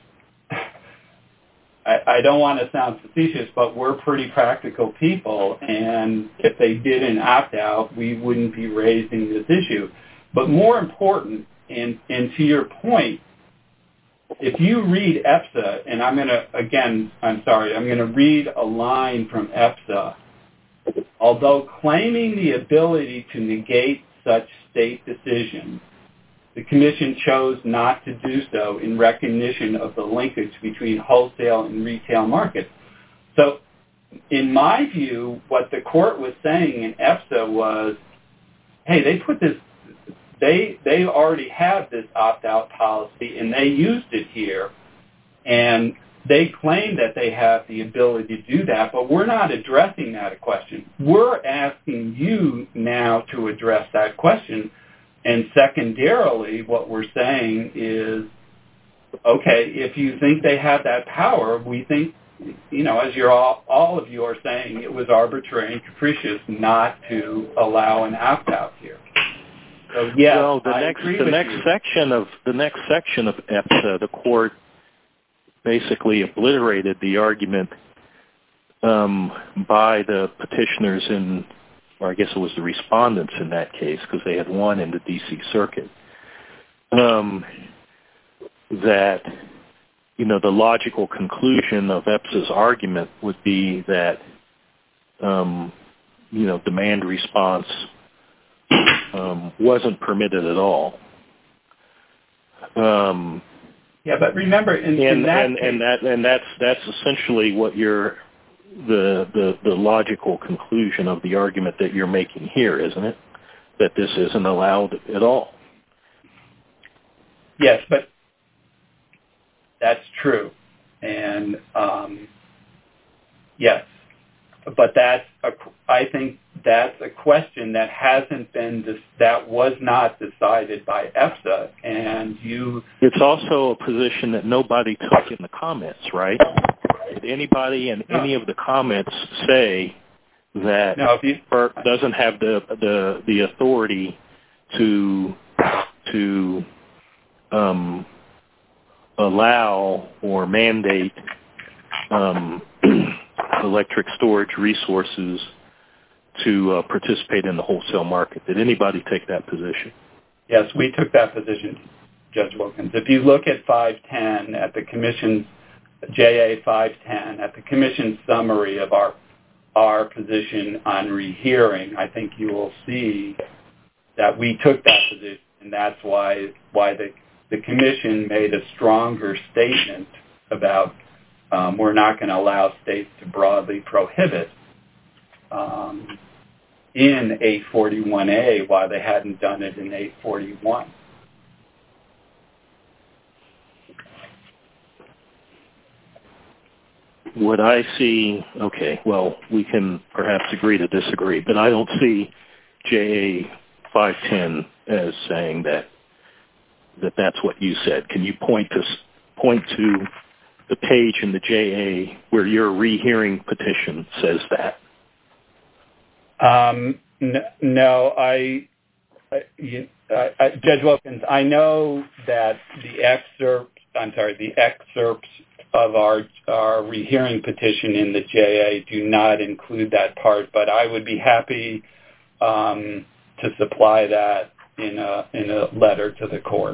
I, I don't want to sound facetious, but we're pretty practical people, and if they did an opt-out, we wouldn't be raising this issue. But more important, and, and to your point, if you read EPSA, and I'm going to, again, I'm sorry, I'm going to read a line from EPSA. Although claiming the ability to negate such state decisions, the Commission chose not to do so in recognition of the linkage between wholesale and retail markets. So, in my view, what the court was saying in EPSA was, hey, they put this They they already have this opt-out policy, and they used it here, and they claim that they have the ability to do that, but we're not addressing that question. We're asking you now to address that question, and secondarily, what we're saying is, okay, if you think they have that power, we think, you know, as you're all, all of you are saying, it was arbitrary and capricious not to allow an opt-out here. So, yeah, well, the I next agree the with next you. section of the next section of EPSA, the court basically obliterated the argument um, by the petitioners in, or I guess it was the respondents in that case, because they had won in the D C Circuit. Um, that you know the logical conclusion of EPSA's argument would be that um, you know demand response Um, wasn't permitted at all. Um, yeah, but remember, in, and, in that and, case, and that and that's that's essentially what you're the, the the logical conclusion of the argument that you're making here, isn't it? That this isn't allowed at all. Yes, but that's true, and um, yes, but that's a, I think that's a question that hasn't been that was not decided by EPSA, and you. It's also a position that nobody took in the comments, right? Did anybody in no. any of the comments say that no, if you, FERC doesn't have the the the authority to to um, allow or mandate um, electric storage resources to uh, participate in the wholesale market? Did anybody take that position? Yes, we took that position, Judge Wilkins. If you look at five ten at the Commission's J A five ten at the Commission's summary of our our position on rehearing, I think you will see that we took that position, and that's why why the the Commission made a stronger statement about um, we're not going to allow states to broadly prohibit um, in eight forty-one A while they hadn't done it in eight forty-one. What I see, okay, well, we can perhaps agree to disagree, but I don't see J A five ten as saying that that that's what you said. Can you point to point to the page in the J A where your rehearing petition says that? Um, n- no, I, I, you, I, I, Judge Wilkins, I know that the excerpt, I'm sorry, the excerpts of our our rehearing petition in the J A do not include that part, but I would be happy um, to supply that in a in a letter to the court.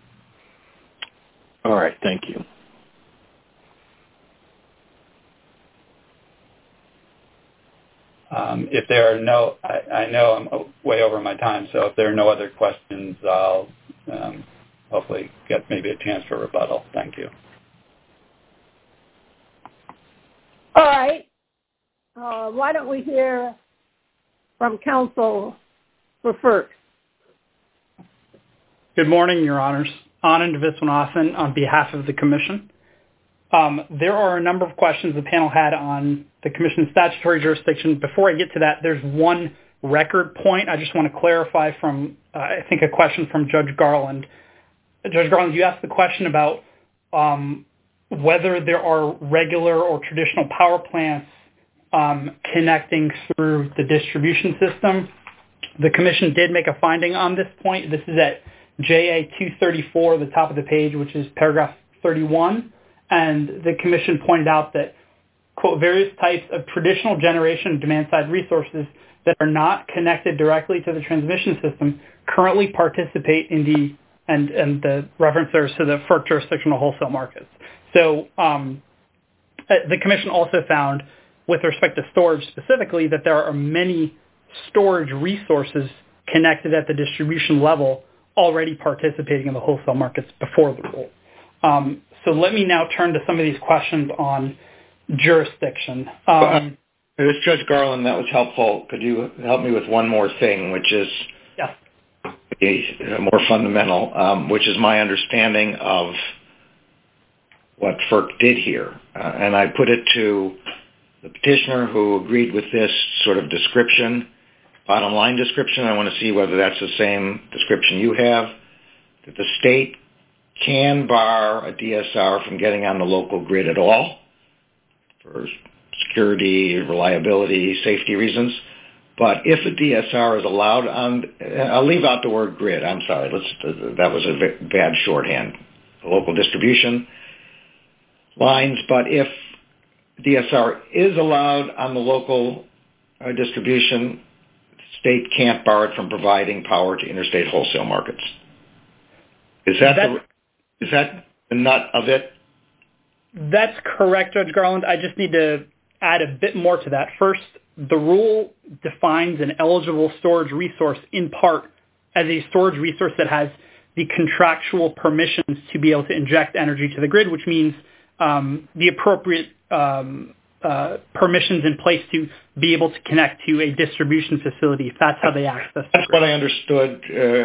All right, thank you. Um, if there are no, I, I know I'm way over my time, so if there are no other questions, I'll um, hopefully get maybe a chance for rebuttal. Thank you. All right. Uh, why don't we hear from counsel for FERC? Good morning, Your Honors. Anand Viswanathan on behalf of the Commission. Um, there are a number of questions the panel had on the Commission's statutory jurisdiction. Before I get to that, there's one record point I just want to clarify from, uh, I think, a question from Judge Garland. Judge Garland, you asked the question about um, whether there are regular or traditional power plants um, connecting through the distribution system. The commission did make a finding on this point. This is at J A two thirty-four, the top of the page, which is paragraph thirty-one. And the commission pointed out that, quote, various types of traditional generation demand-side resources that are not connected directly to the transmission system currently participate in the, and, and the reference there is to the FERC jurisdictional wholesale markets. So um, the commission also found, with respect to storage specifically, that there are many storage resources connected at the distribution level already participating in the wholesale markets before the rule. Um, so let me now turn to some of these questions on jurisdiction. Um, it was Judge Garland, that was helpful. Could you help me with one more thing, which is yes. a, a more fundamental, um, which is my understanding of what FERC did here. Uh, and I put it to the petitioner who agreed with this sort of description, bottom line description. I want to see whether that's the same description you have, that the state can bar a D S R from getting on the local grid at all for security, reliability, safety reasons. But if a D S R is allowed on, I'll leave out the word grid. I'm sorry. Let's, that was a bad shorthand. The local distribution lines. But if D S R is allowed on the local uh, distribution, the state can't bar it from providing power to interstate wholesale markets. Is that the, is that the nut of it? That's correct, Judge Garland. I just need to add a bit more to that. First, the rule defines an eligible storage resource in part as a storage resource that has the contractual permissions to be able to inject energy to the grid, which means um, the appropriate um, uh, permissions in place to be able to connect to a distribution facility if that's how they access the That's grid. what I understood,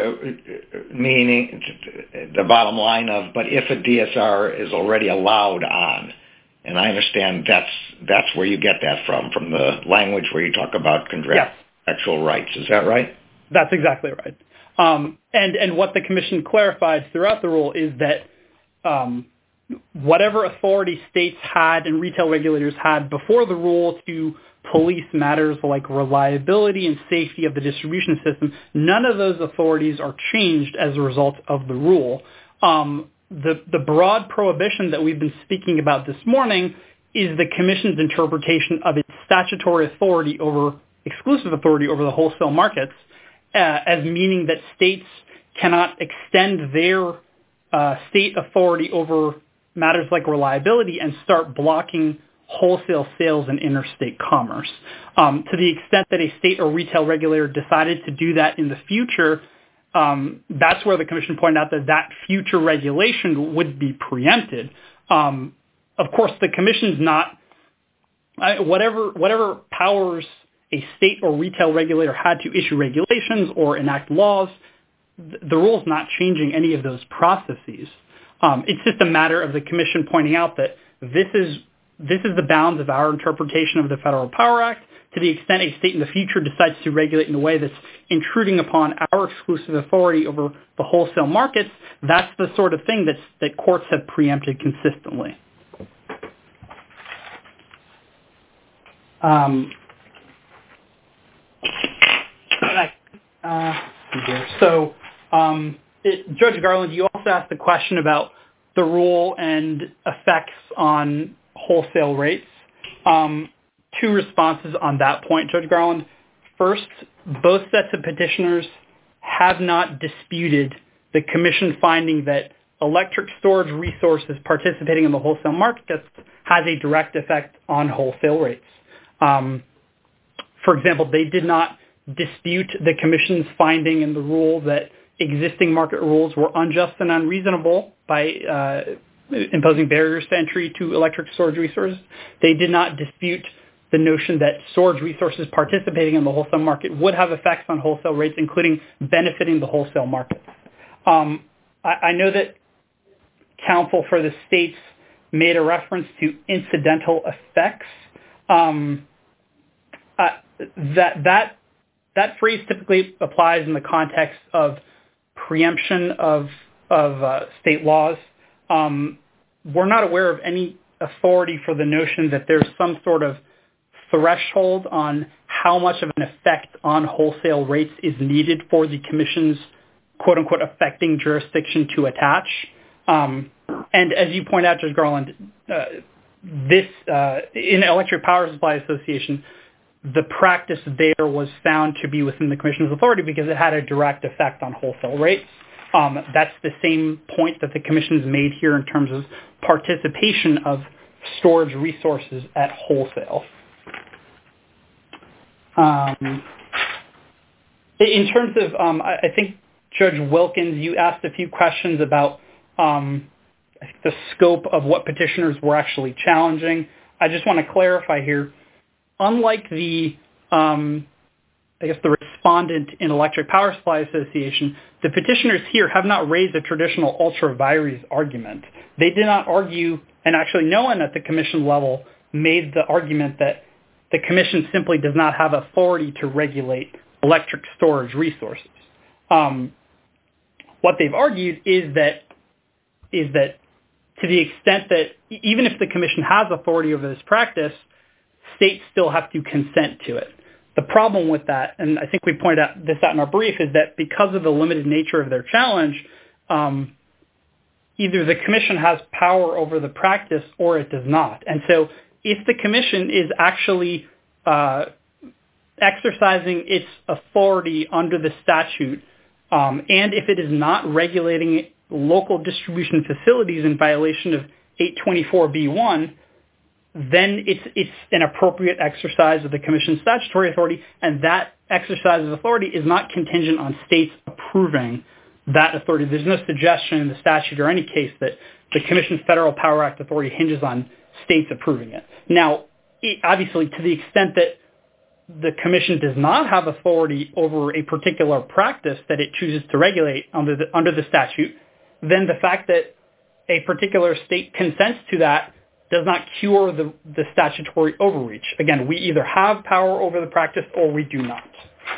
uh, meaning the bottom line of, but if a D S R is already allowed on, and I understand that's that's where you get that from, from the language where you talk about contractual yes. rights. Is that right? That's exactly right. Um, and, and what the commission clarified throughout the rule is that um, whatever authority states had and retail regulators had before the rule to police matters like reliability and safety of the distribution system, none of those authorities are changed as a result of the rule. Um, the, the broad prohibition that we've been speaking about this morning is the commission's interpretation of its statutory authority over, exclusive authority over the wholesale markets, uh, as meaning that states cannot extend their uh, state authority over matters like reliability and start blocking wholesale sales and interstate commerce. Um, to the extent that a state or retail regulator decided to do that in the future, um, that's where the commission pointed out that that future regulation would be preempted. Um, of course, the commission's not, uh, whatever, whatever powers a state or retail regulator had to issue regulations or enact laws, th- the rule's not changing any of those processes. Um, it's just a matter of the commission pointing out that this is this is the bounds of our interpretation of the Federal Power Act. To the extent a state in the future decides to regulate in a way that's intruding upon our exclusive authority over the wholesale markets, that's the sort of thing that's, that courts have preempted consistently. Um, uh, so, um, it, Judge Garland, you also asked the question about the rule and effects on wholesale rates. Um, two responses on that point, Judge Garland. First, both sets of petitioners have not disputed the commission finding that electric storage resources participating in the wholesale market has a direct effect on wholesale rates. Um, for example, they did not dispute the commission's finding in the rule that existing market rules were unjust and unreasonable by uh, imposing barriers to entry to electric storage resources. They did not dispute the notion that storage resources participating in the wholesale market would have effects on wholesale rates, including benefiting the wholesale market. Um, I, I know that counsel for the states made a reference to incidental effects. Um, uh, that that that phrase typically applies in the context of preemption of of uh, state laws. Um, we're not aware of any authority for the notion that there's some sort of threshold on how much of an effect on wholesale rates is needed for the commission's quote-unquote affecting jurisdiction to attach. Um, and as you point out, Judge Garland, uh, this uh, in Electric Power Supply Association, the practice there was found to be within the commission's authority because it had a direct effect on wholesale rates. Um, that's the same point that the commission's made here in terms of participation of storage resources at wholesale. Um, in terms of, um, I, I think, Judge Wilkins, you asked a few questions about um, I think the scope of what petitioners were actually challenging. I just want to clarify here. Unlike the, um, I guess, the respondent in Electric Power Supply Association, the petitioners here have not raised a traditional ultra vires argument. They did not argue, and actually no one at the commission level made the argument that the commission simply does not have authority to regulate electric storage resources. Um, what they've argued is that is that to the extent that even if the commission has authority over this practice, states still have to consent to it. The problem with that, and I think we pointed out this out in our brief, is that because of the limited nature of their challenge, um, either the commission has power over the practice or it does not. And so if the commission is actually uh, exercising its authority under the statute, um, and if it is not regulating local distribution facilities in violation of eight twenty-four B one, then it's it's an appropriate exercise of the commission's statutory authority, and that exercise of authority is not contingent on states approving that authority. There's no suggestion in the statute or any case that the Commission's Federal Power Act authority hinges on states approving it. Now, it, obviously, to the extent that the commission does not have authority over a particular practice that it chooses to regulate under the, under the statute, then the fact that a particular state consents to that does not cure the, the statutory overreach. Again, we either have power over the practice or we do not.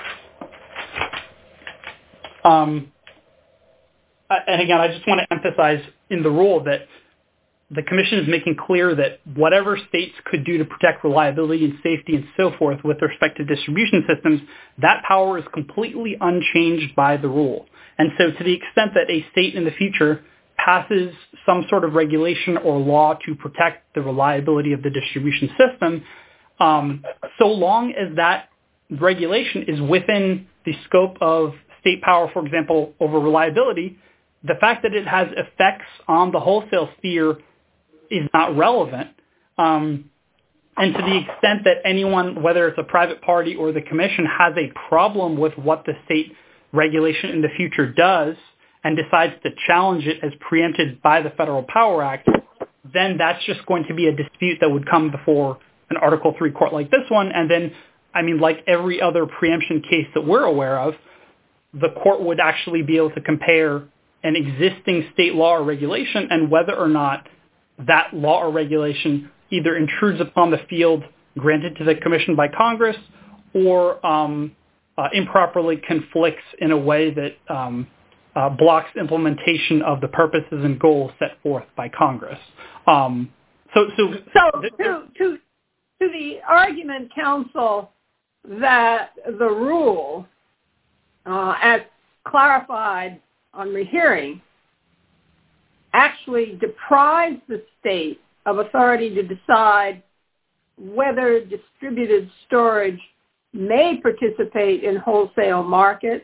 Um, and again, I just want to emphasize in the rule that the commission is making clear that whatever states could do to protect reliability and safety and so forth with respect to distribution systems, that power is completely unchanged by the rule. And so to the extent that a state in the future passes some sort of regulation or law to protect the reliability of the distribution system, um, so long as that regulation is within the scope of state power, for example, over reliability, the fact that it has effects on the wholesale sphere is not relevant. Um, and to the extent that anyone, whether it's a private party or the commission, has a problem with what the state regulation in the future does and decides to challenge it as preempted by the Federal Power Act, then that's just going to be a dispute that would come before an Article three court like this one. And then, I mean, like every other preemption case that we're aware of, the court would actually be able to compare an existing state law or regulation and whether or not that law or regulation either intrudes upon the field granted to the commission by Congress or um, uh, improperly conflicts in a way that um, uh, blocks implementation of the purposes and goals set forth by Congress. Um, so, so, so to, to, to the argument, counsel, that the rule, uh, as clarified on rehearing, actually deprives the state of authority to decide whether distributed storage may participate in wholesale markets.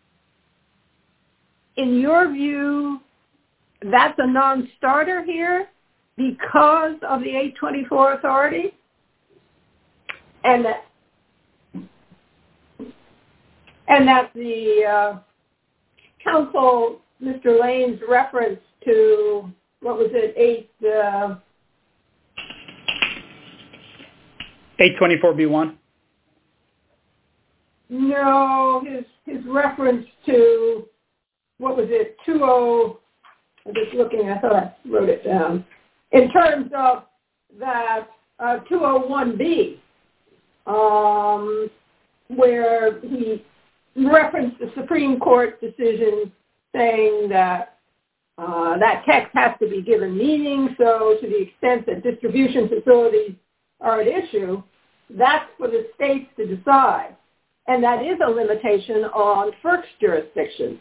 In your view, that's a non-starter here because of the eight twenty-four authority? And that, and that the uh, counsel, Mister Lane's reference to, what was it, eight... Uh, eight twenty-four B one? No, his his reference to, what was it, two oh, I'm just looking, I thought I wrote it down, in terms of that uh, two oh one B, um, where he referenced the Supreme Court decision saying that uh, that text has to be given meaning. So to the extent that distribution facilities are at issue, that's for the states to decide. And that is a limitation on FERC's jurisdiction.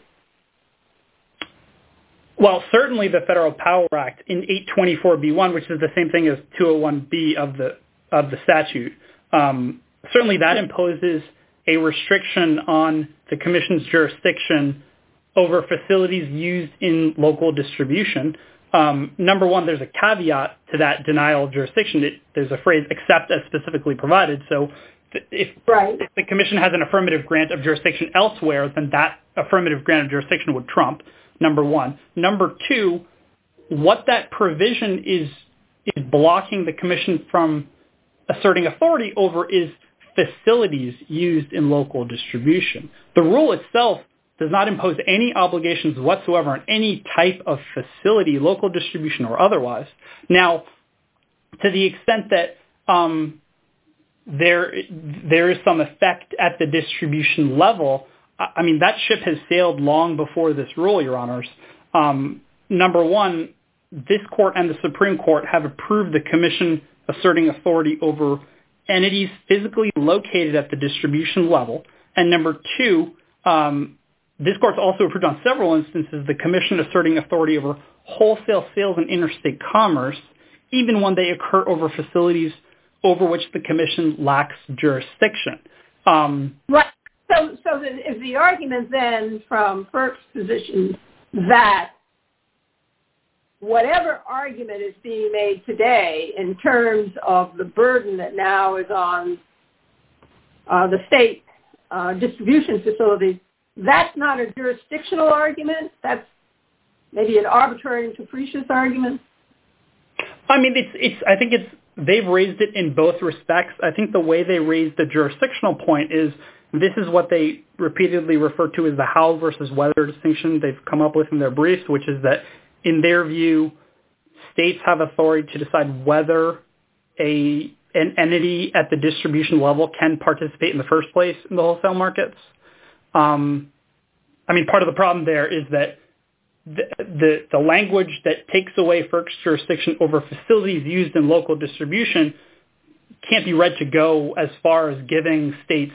Well, certainly the Federal Power Act in eight twenty-four B one, which is the same thing as two oh one B of the of the statute, um, certainly that imposes a restriction on the Commission's jurisdiction over facilities used in local distribution. Um, number one, there's a caveat to that denial of jurisdiction. It, there's a phrase, except as specifically provided. So if, right. if the Commission has an affirmative grant of jurisdiction elsewhere, then that affirmative grant of jurisdiction would trump, number one. Number two, what that provision is is blocking the Commission from asserting authority over is facilities used in local distribution. The rule itself does not impose any obligations whatsoever on any type of facility, local distribution or otherwise. Now, to the extent that um, there there is some effect at the distribution level, I mean, that ship has sailed long before this rule, Your Honors. Um, number one, this court and the Supreme Court have approved the Commission asserting authority over entities physically located at the distribution level. And number two, um, this court's also approved on several instances the Commission asserting authority over wholesale sales and interstate commerce, even when they occur over facilities over which the Commission lacks jurisdiction. Um, right. So, so the, is the argument then from FERC's position that whatever argument is being made today in terms of the burden that now is on uh, the state uh, distribution facilities, that's not a jurisdictional argument? That's maybe an arbitrary and capricious argument? I mean, it's, it's, I think it's, they've raised it in both respects. I think the way they raised the jurisdictional point is this is what they repeatedly refer to as the how versus whether distinction they've come up with in their briefs, which is that in their view, states have authority to decide whether a an entity at the distribution level can participate in the first place in the wholesale markets. Um, I mean, part of the problem there is that the, the, the language that takes away FERC's jurisdiction over facilities used in local distribution can't be read to go as far as giving states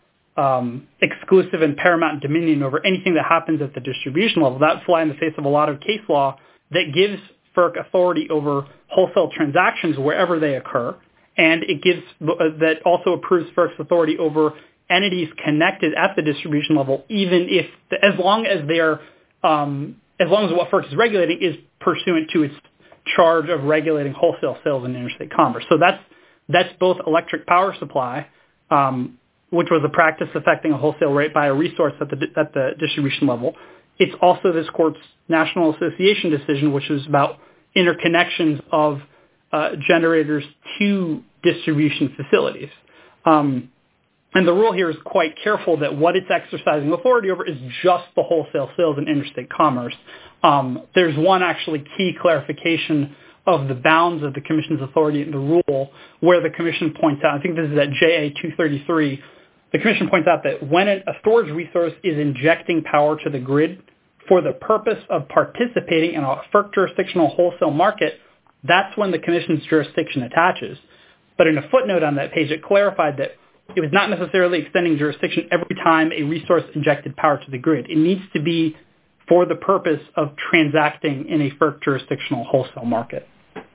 um, exclusive and paramount dominion over anything that happens at the distribution level. That would fly in the face of a lot of case law that gives FERC authority over wholesale transactions wherever they occur, and it gives uh, that also approves FERC's authority over entities connected at the distribution level, even if, the, as long as they are, um, as long as what FERC is regulating is pursuant to its charge of regulating wholesale sales and interstate commerce. So that's that's both electric power supply, um, which was a practice affecting a wholesale rate by a resource at the at the distribution level. It's also this court's National Association decision, which is about interconnections of uh, generators to distribution facilities. Um, and the rule here is quite careful that what it's exercising authority over is just the wholesale sales and interstate commerce. Um, there's one actually key clarification of the bounds of the Commission's authority in the rule where the Commission points out, I think this is at J A two thirty-three, the Commission points out that when a storage resource is injecting power to the grid for the purpose of participating in a FERC jurisdictional wholesale market, that's when the Commission's jurisdiction attaches. But in a footnote on that page, it clarified that it was not necessarily extending jurisdiction every time a resource injected power to the grid. It needs to be for the purpose of transacting in a FERC jurisdictional wholesale market.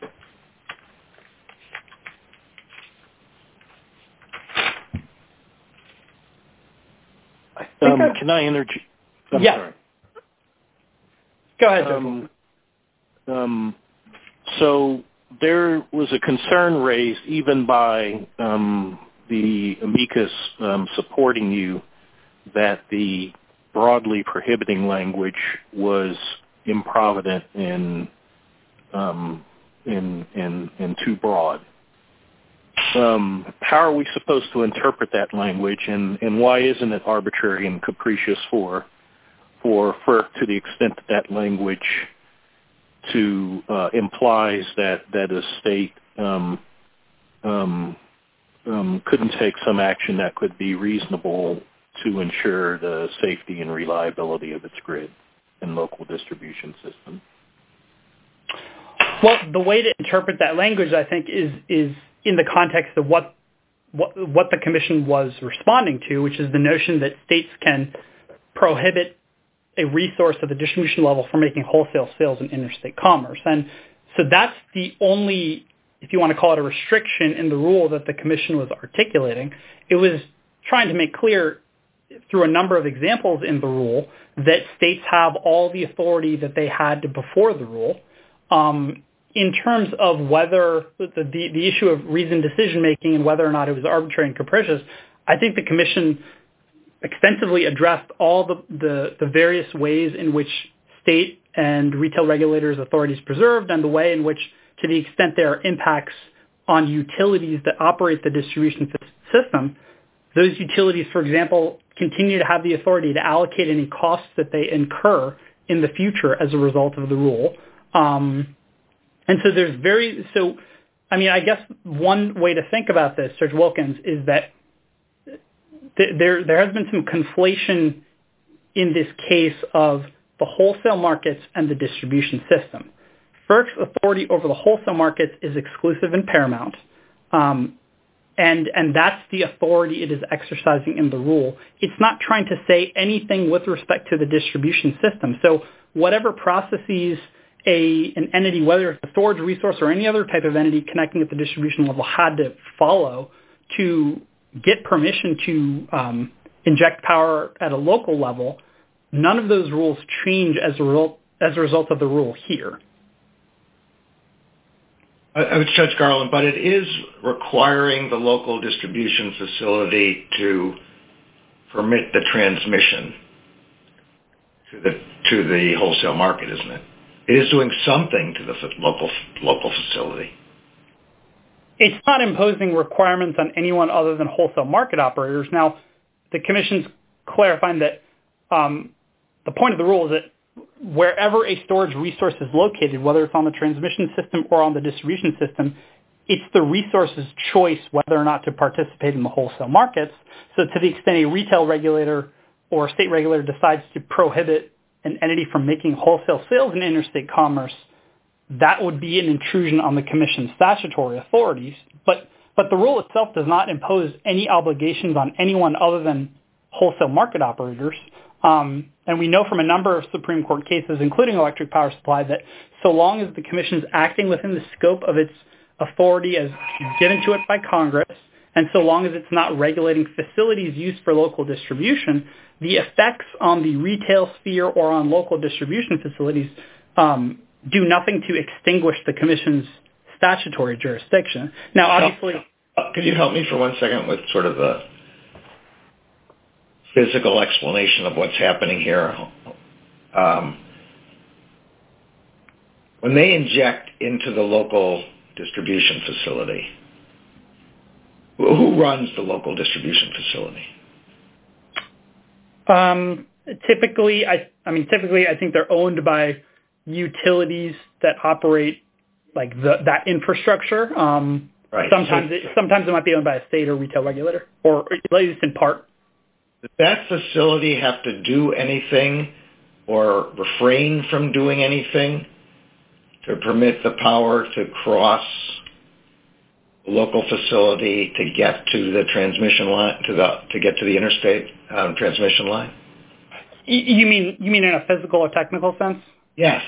Um, can I interject? I'm yeah. sorry. Go ahead, Joe. Um, um, so there was a concern raised even by um, the amicus um, supporting you that the broadly prohibiting language was improvident and um, in, in, in too broad. Um, how are we supposed to interpret that language, and, and why isn't it arbitrary and capricious for for FERC to the extent that that language to uh, implies that that a state um, um, um, couldn't take some action that could be reasonable to ensure the safety and reliability of its grid and local distribution system? Well, the way to interpret that language, I think, is is in the context of what what what the commission was responding to, which is the notion that states can prohibit a resource at the distribution level from making wholesale sales in interstate commerce. And so that's the only, if you want to call it a restriction in the rule that the commission was articulating. It was trying to make clear through a number of examples in the rule that states have all the authority that they had before the rule. Um, in terms of whether the, the, the issue of reasoned decision-making and whether or not it was arbitrary and capricious, I think the commission extensively addressed all the, the, the various ways in which state and retail regulators' authorities preserved and the way in which, to the extent there are impacts on utilities that operate the distribution system, those utilities, for example, continue to have the authority to allocate any costs that they incur in the future as a result of the rule. Um, and so there's very, so, I mean, I guess one way to think about this, Judge Wilkins, is that th- there there has been some conflation in this case of the wholesale markets and the distribution system. FERC's authority over the wholesale markets is exclusive and paramount. Um, And and that's the authority it is exercising in the rule. It's not trying to say anything with respect to the distribution system. So whatever processes a an entity, whether it's a storage resource or any other type of entity connecting at the distribution level, had to follow to get permission to um, inject power at a local level, none of those rules change as a result as a result of the rule here. I would Judge Garland, but it is requiring the local distribution facility to permit the transmission to the to the wholesale market, isn't it? It is doing something to the local local facility. It's not imposing requirements on anyone other than wholesale market operators. Now, the Commission's clarifying that um, the point of the rule is that wherever a storage resource is located, whether it's on the transmission system or on the distribution system, it's the resource's choice whether or not to participate in the wholesale markets. So to the extent a retail regulator or a state regulator decides to prohibit an entity from making wholesale sales in interstate commerce, that would be an intrusion on the Commission's statutory authorities. But but the rule itself does not impose any obligations on anyone other than wholesale market operators. Um, and we know from a number of Supreme Court cases, including electric power supply, that so long as the Commission is acting within the scope of its authority as given to it by Congress, and so long as it's not regulating facilities used for local distribution, the effects on the retail sphere or on local distribution facilities um, do nothing to extinguish the Commission's statutory jurisdiction. Now, obviously... Could you help me for one second with sort of the physical explanation of what's happening here? Um, when they inject into the local distribution facility, who runs the local distribution facility? Um, typically, I, I mean, typically, I think they're owned by utilities that operate like the, that infrastructure. Um, right. Sometimes, so, it, sometimes it might be owned by a state or retail regulator, or at least in part. Does that facility have to do anything or refrain from doing anything to permit the power to cross the local facility to get to the transmission line, to the to get to the interstate um, transmission line? You mean you mean in a physical or technical sense? Yes.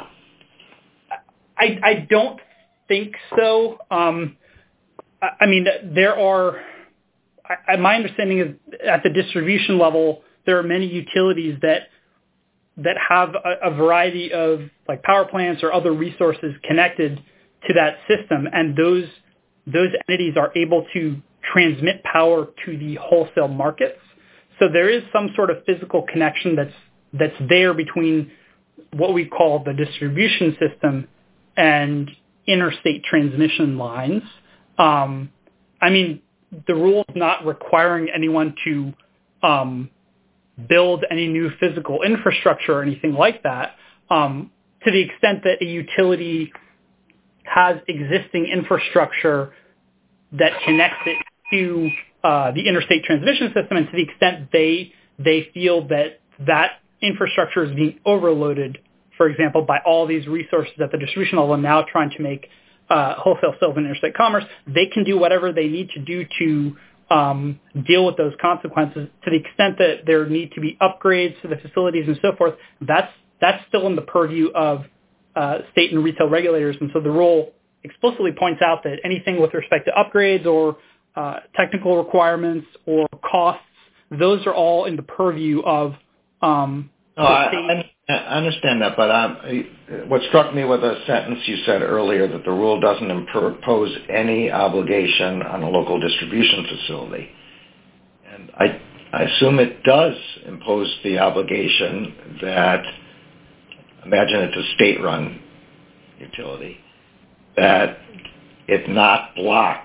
I I don't think so. Um, I, I mean, there are. I, my understanding is at the distribution level, there are many utilities that that have a, a variety of like power plants or other resources connected to that system, and those those entities are able to transmit power to the wholesale markets. So there is some sort of physical connection that's that's there between what we call the distribution system and interstate transmission lines. Um, I mean, the rule is not requiring anyone to um, build any new physical infrastructure or anything like that. Um, to the extent that a utility has existing infrastructure that connects it to uh, the interstate transmission system, and to the extent they they feel that that infrastructure is being overloaded, for example, buy all these resources at the distribution level and now trying to make uh, wholesale sales in interstate commerce, they can do whatever they need to do to um, deal with those consequences. To the extent that there need to be upgrades to the facilities and so forth, that's that's still in the purview of uh, state and retail regulators. And so the rule explicitly points out that anything with respect to upgrades or uh, technical requirements or costs, those are all in the purview of um, no, I, I understand that, but um, what struck me with a sentence you said earlier, that the rule doesn't impose any obligation on a local distribution facility. And I, I assume it does impose the obligation that, imagine it's a state-run utility, that it not block,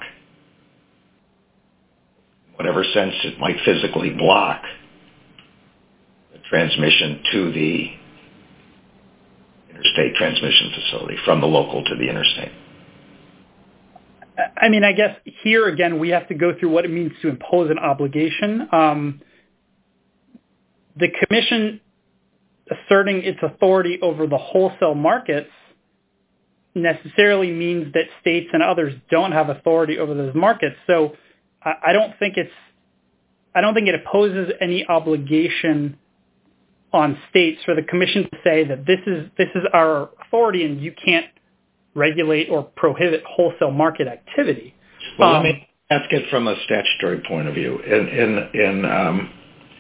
whatever sense it might physically block, the transmission to the interstate transmission facility from the local to the interstate. I mean, I guess here again, we have to go through what it means to impose an obligation. Um, the commission asserting its authority over the wholesale markets necessarily means that states and others don't have authority over those markets. So I, I don't think it's, I don't think it imposes any obligation on states for the commission to say that this is this is our authority and you can't regulate or prohibit wholesale market activity. Well, um, let me ask it from a statutory point of view. In in, in um,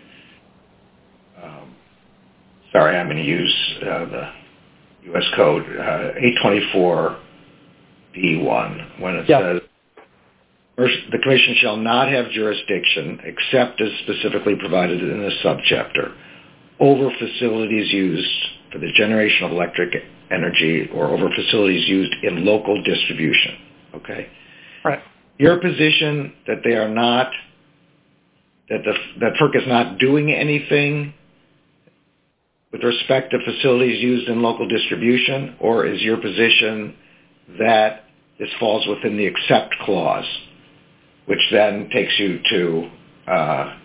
um, sorry, I'm going to use uh, the U S Code uh, eight twenty-four B one when it yeah. says, first, the commission shall not have jurisdiction except as specifically provided in this subchapter over facilities used for the generation of electric energy or over facilities used in local distribution. Okay? Right. Your position that they are not, that the that FERC is not doing anything with respect to facilities used in local distribution, or is your position that this falls within the except clause, which then takes you to uh,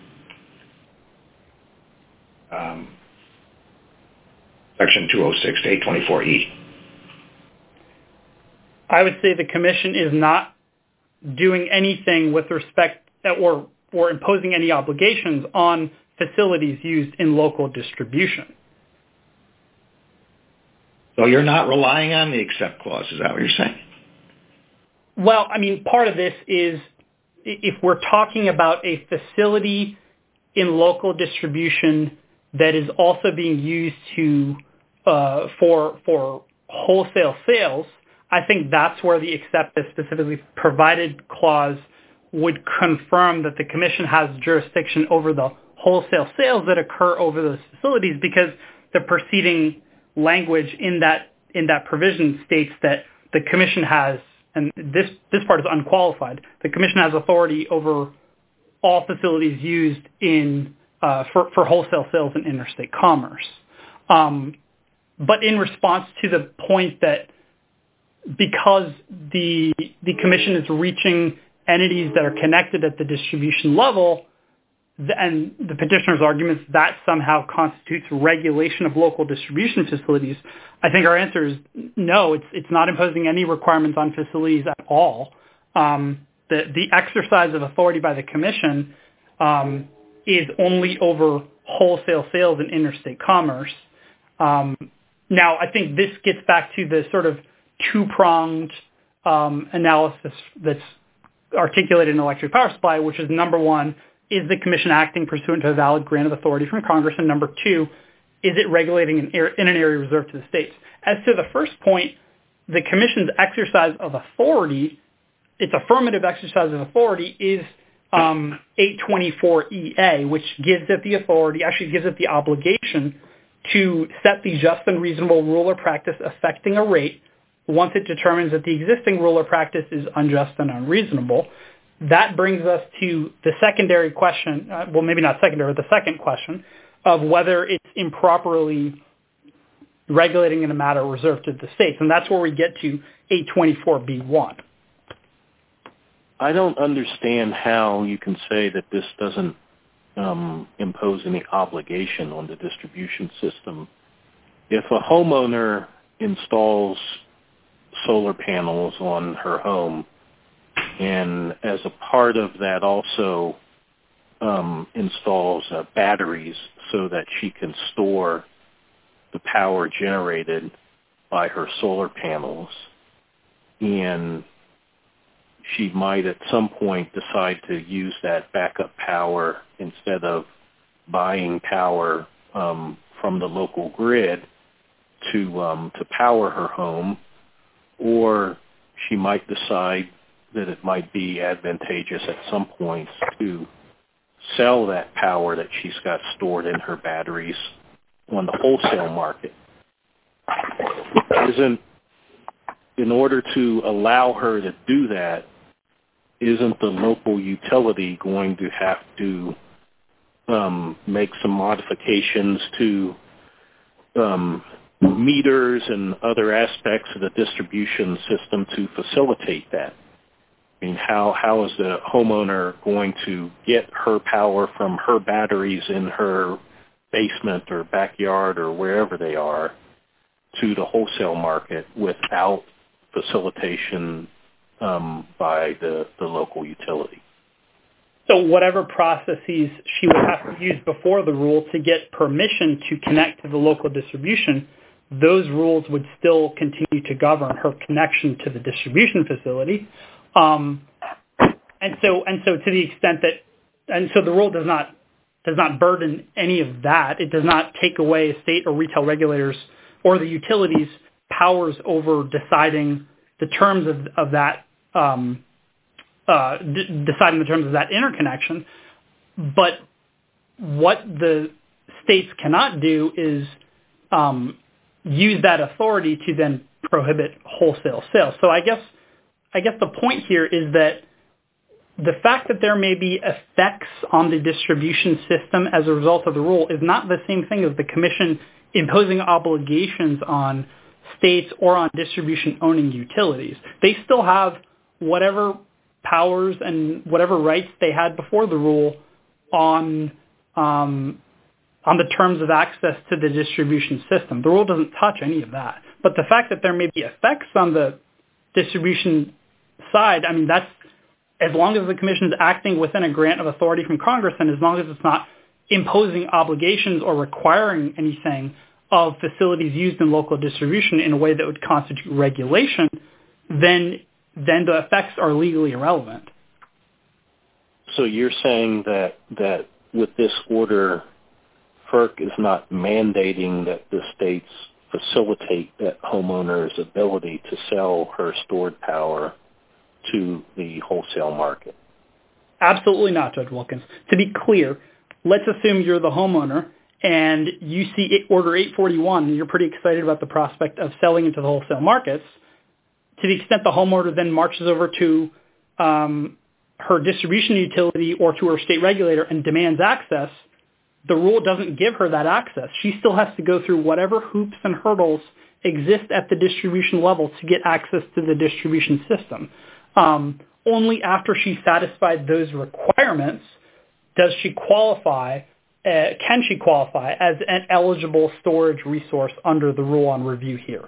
um, Section two oh six to eight twenty-four E? I would say the commission is not doing anything with respect or or imposing any obligations on facilities used in local distribution. So you're not relying on the except clause, is that what you're saying? Well, I mean, part of this is if we're talking about a facility in local distribution that is also being used to uh, for for wholesale sales, I think that's where the except as specifically provided clause would confirm that the commission has jurisdiction over the wholesale sales that occur over those facilities, because the preceding language in that in that provision states that the commission has, and this this part is unqualified, the commission has authority over all facilities used in uh, for, for wholesale sales and interstate commerce. Um, but in response to the point that because the the commission is reaching entities that are connected at the distribution level, and the petitioner's arguments that somehow constitutes regulation of local distribution facilities, I think our answer is no. It's it's not imposing any requirements on facilities at all. Um, the the exercise of authority by the commission um, is only over wholesale sales and interstate commerce. Um, now, I think this gets back to the sort of two-pronged um, analysis that's articulated in electric power supply, which is number one, is the commission acting pursuant to a valid grant of authority from Congress? And number two, is it regulating an area, in an area reserved to the states? As to the first point, the commission's exercise of authority, its affirmative exercise of authority is um, eight twenty-four E A, which gives it the authority, actually gives it the obligation to set the just and reasonable rule or practice affecting a rate once it determines that the existing rule or practice is unjust and unreasonable. That brings us to the secondary question, uh, well, maybe not secondary, but the second question of whether it's improperly regulating in a matter reserved to the states. And that's where we get to eight twenty-four B one. I don't understand how you can say that this doesn't um, impose any obligation on the distribution system if a homeowner installs solar panels on her home, and as a part of that also um, installs uh, batteries so that she can store the power generated by her solar panels, and she might at some point decide to use that backup power instead of buying power um, from the local grid to um, to power her home, or she might decide that it might be advantageous at some point to sell that power that she's got stored in her batteries on the wholesale market. Isn't, in order to allow her to do that, isn't the local utility going to have to um, make some modifications to um, meters and other aspects of the distribution system to facilitate that? I mean, how how is the homeowner going to get her power from her batteries in her basement or backyard or wherever they are to the wholesale market without facilitation um, by the, the local utility? So whatever processes she would have to use before the rule to get permission to connect to the local distribution, those rules would still continue to govern her connection to the distribution facility. Um, and so, and so to the extent that, and so the rule does not, does not burden any of that. It does not take away state or retail regulators or the utilities' powers over deciding the terms of, of that, um, uh, d- deciding the terms of that interconnection. But what the states cannot do is um, use that authority to then prohibit wholesale sales. So I guess, I guess the point here is that the fact that there may be effects on the distribution system as a result of the rule is not the same thing as the commission imposing obligations on states or on distribution owning utilities. They still have whatever powers and whatever rights they had before the rule on um, on the terms of access to the distribution system. The rule doesn't touch any of that. But the fact that there may be effects on the distribution side, I mean, that's as long as the commission is acting within a grant of authority from Congress, and as long as it's not imposing obligations or requiring anything of facilities used in local distribution in a way that would constitute regulation, then then the effects are legally irrelevant. So you're saying that that with this order, FERC is not mandating that the states facilitate that homeowner's ability to sell her stored power to the wholesale market? Absolutely not, Judge Wilkins. To be clear, let's assume you're the homeowner and you see Order eight forty-one and you're pretty excited about the prospect of selling into the wholesale markets. To the extent the homeowner then marches over to um, her distribution utility or to her state regulator and demands access, the rule doesn't give her that access. She still has to go through whatever hoops and hurdles exist at the distribution level to get access to the distribution system. Um, only after she satisfied those requirements does she qualify, uh, can she qualify as an eligible storage resource under the rule on review here.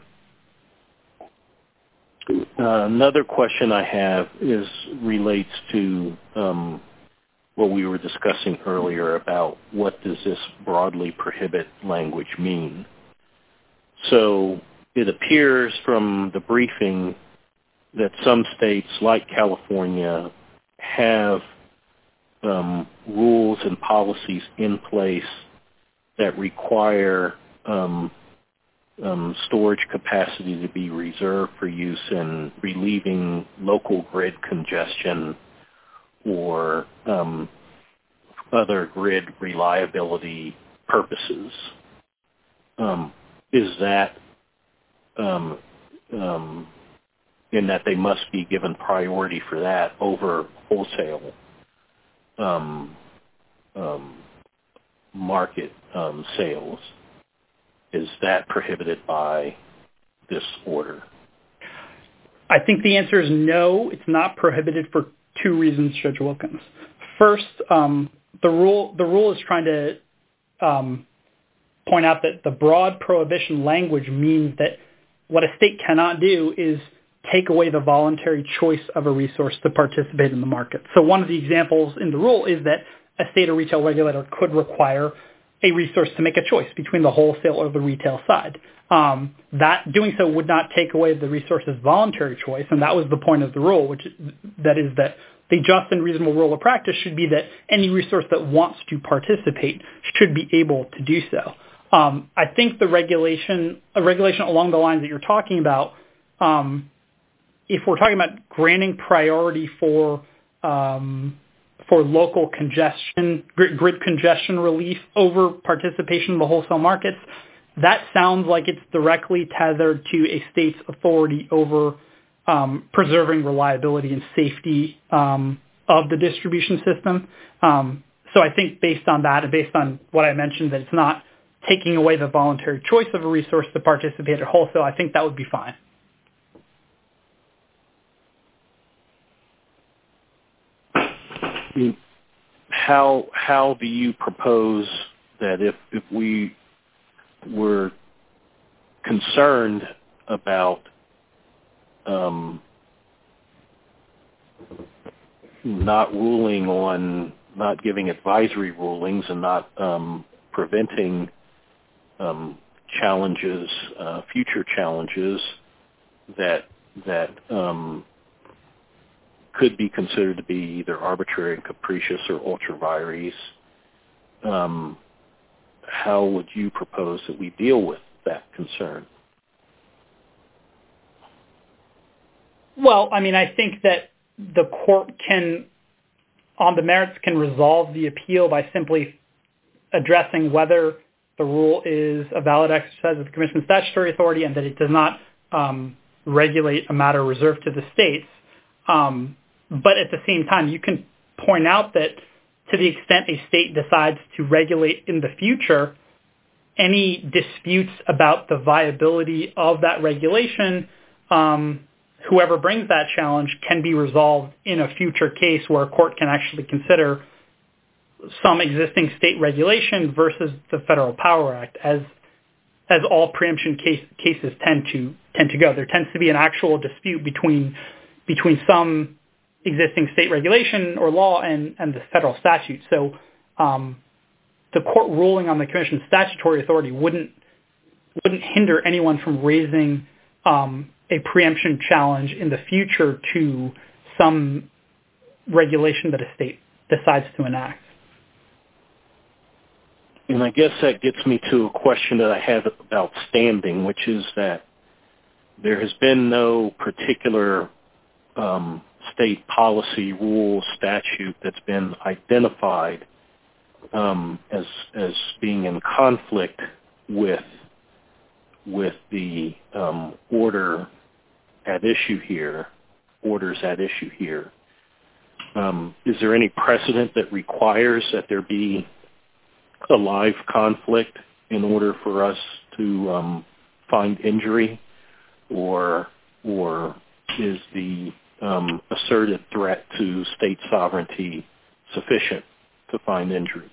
Uh, another question I have is relates to um, what we were discussing earlier about what does this broadly prohibit language mean. So it appears from the briefing that some states like California have um, rules and policies in place that require um, um, storage capacity to be reserved for use in relieving local grid congestion or um, other grid reliability purposes. Um, is that um, um, in that they must be given priority for that over wholesale um, um, market um, sales? Is that prohibited by this order? I think the answer is no. It's not prohibited for two reasons, Judge Wilkins. First, um, the rule the rule is trying to um, point out that the broad prohibition language means that what a state cannot do is take away the voluntary choice of a resource to participate in the market. So one of the examples in the rule is that a state or retail regulator could require a resource to make a choice between the wholesale or the retail side. Um, that doing so would not take away the resource's voluntary choice, and that was the point of the rule, which that is that the just and reasonable rule of practice should be that any resource that wants to participate should be able to do so. Um, I think the regulation, a regulation along the lines that you're talking about, um, if we're talking about granting priority for um, for local congestion, grid, grid congestion relief over participation in the wholesale markets, that sounds like it's directly tethered to a state's authority over um, preserving reliability and safety um, of the distribution system. Um, so I think based on that and based on what I mentioned, that it's not taking away the voluntary choice of a resource to participate at wholesale, I think that would be fine. How how do you propose that if if we were concerned about um, not ruling on, not giving advisory rulings and not um, preventing um, challenges, uh, future challenges that that um, could be considered to be either arbitrary and capricious or ultra vires, um, how would you propose that we deal with that concern? Well, I mean, I think that the court can, on the merits, can resolve the appeal by simply addressing whether the rule is a valid exercise of the Commission's statutory authority and that it does not um, regulate a matter reserved to the states. Um, but at the same time, you can point out that to the extent a state decides to regulate in the future, any disputes about the viability of that regulation, um, whoever brings that challenge can be resolved in a future case where a court can actually consider some existing state regulation versus the Federal Power Act, as as all preemption case, cases tend to tend to go. There tends to be an actual dispute between between some existing state regulation or law and, and the federal statute. So um, the court ruling on the Commission's statutory authority wouldn't wouldn't hinder anyone from raising um, a preemption challenge in the future to some regulation that a state decides to enact. And I guess that gets me to a question that I have about standing, which is that there has been no particular um, state policy, rule, statute that's been identified um, as as being in conflict with with the um, order at issue here, orders at issue here. Um, is there any precedent that requires that there be a live conflict in order for us to um, find injury, or or is the um, asserted threat to state sovereignty sufficient to find injury?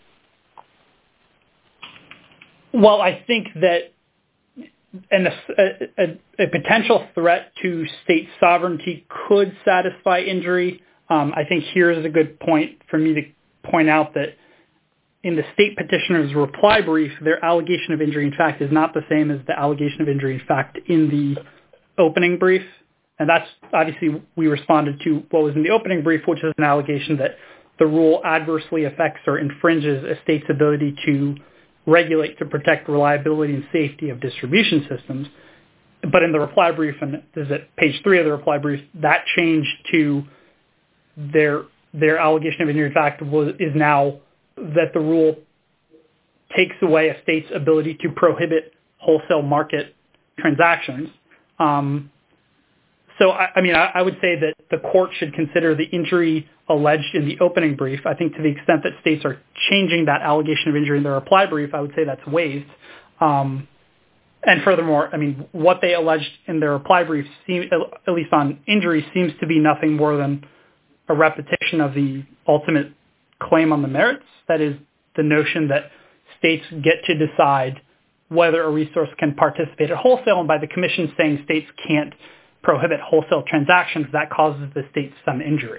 Well, I think that an, a, a, a potential threat to state sovereignty could satisfy injury. Um, I think here is a good point for me to point out that in the state petitioner's reply brief, their allegation of injury in fact is not the same as the allegation of injury in fact in the opening brief. And that's obviously, we responded to what was in the opening brief, which is an allegation that the rule adversely affects or infringes a state's ability to regulate to protect reliability and safety of distribution systems. But in the reply brief, and this is at page three of the reply brief, that changed to their their allegation of injury in fact was is now that the rule takes away a state's ability to prohibit wholesale market transactions. Um, so, I, I mean, I, I would say that the court should consider the injury alleged in the opening brief. I think to the extent that states are changing that allegation of injury in their reply brief, I would say that's waived. Um, and furthermore, I mean, what they alleged in their reply brief, seem, at least on injury, seems to be nothing more than a repetition of the ultimate claim on the merits. That is the notion that states get to decide whether a resource can participate at wholesale, and by the commission saying states can't prohibit wholesale transactions, that causes the states some injury.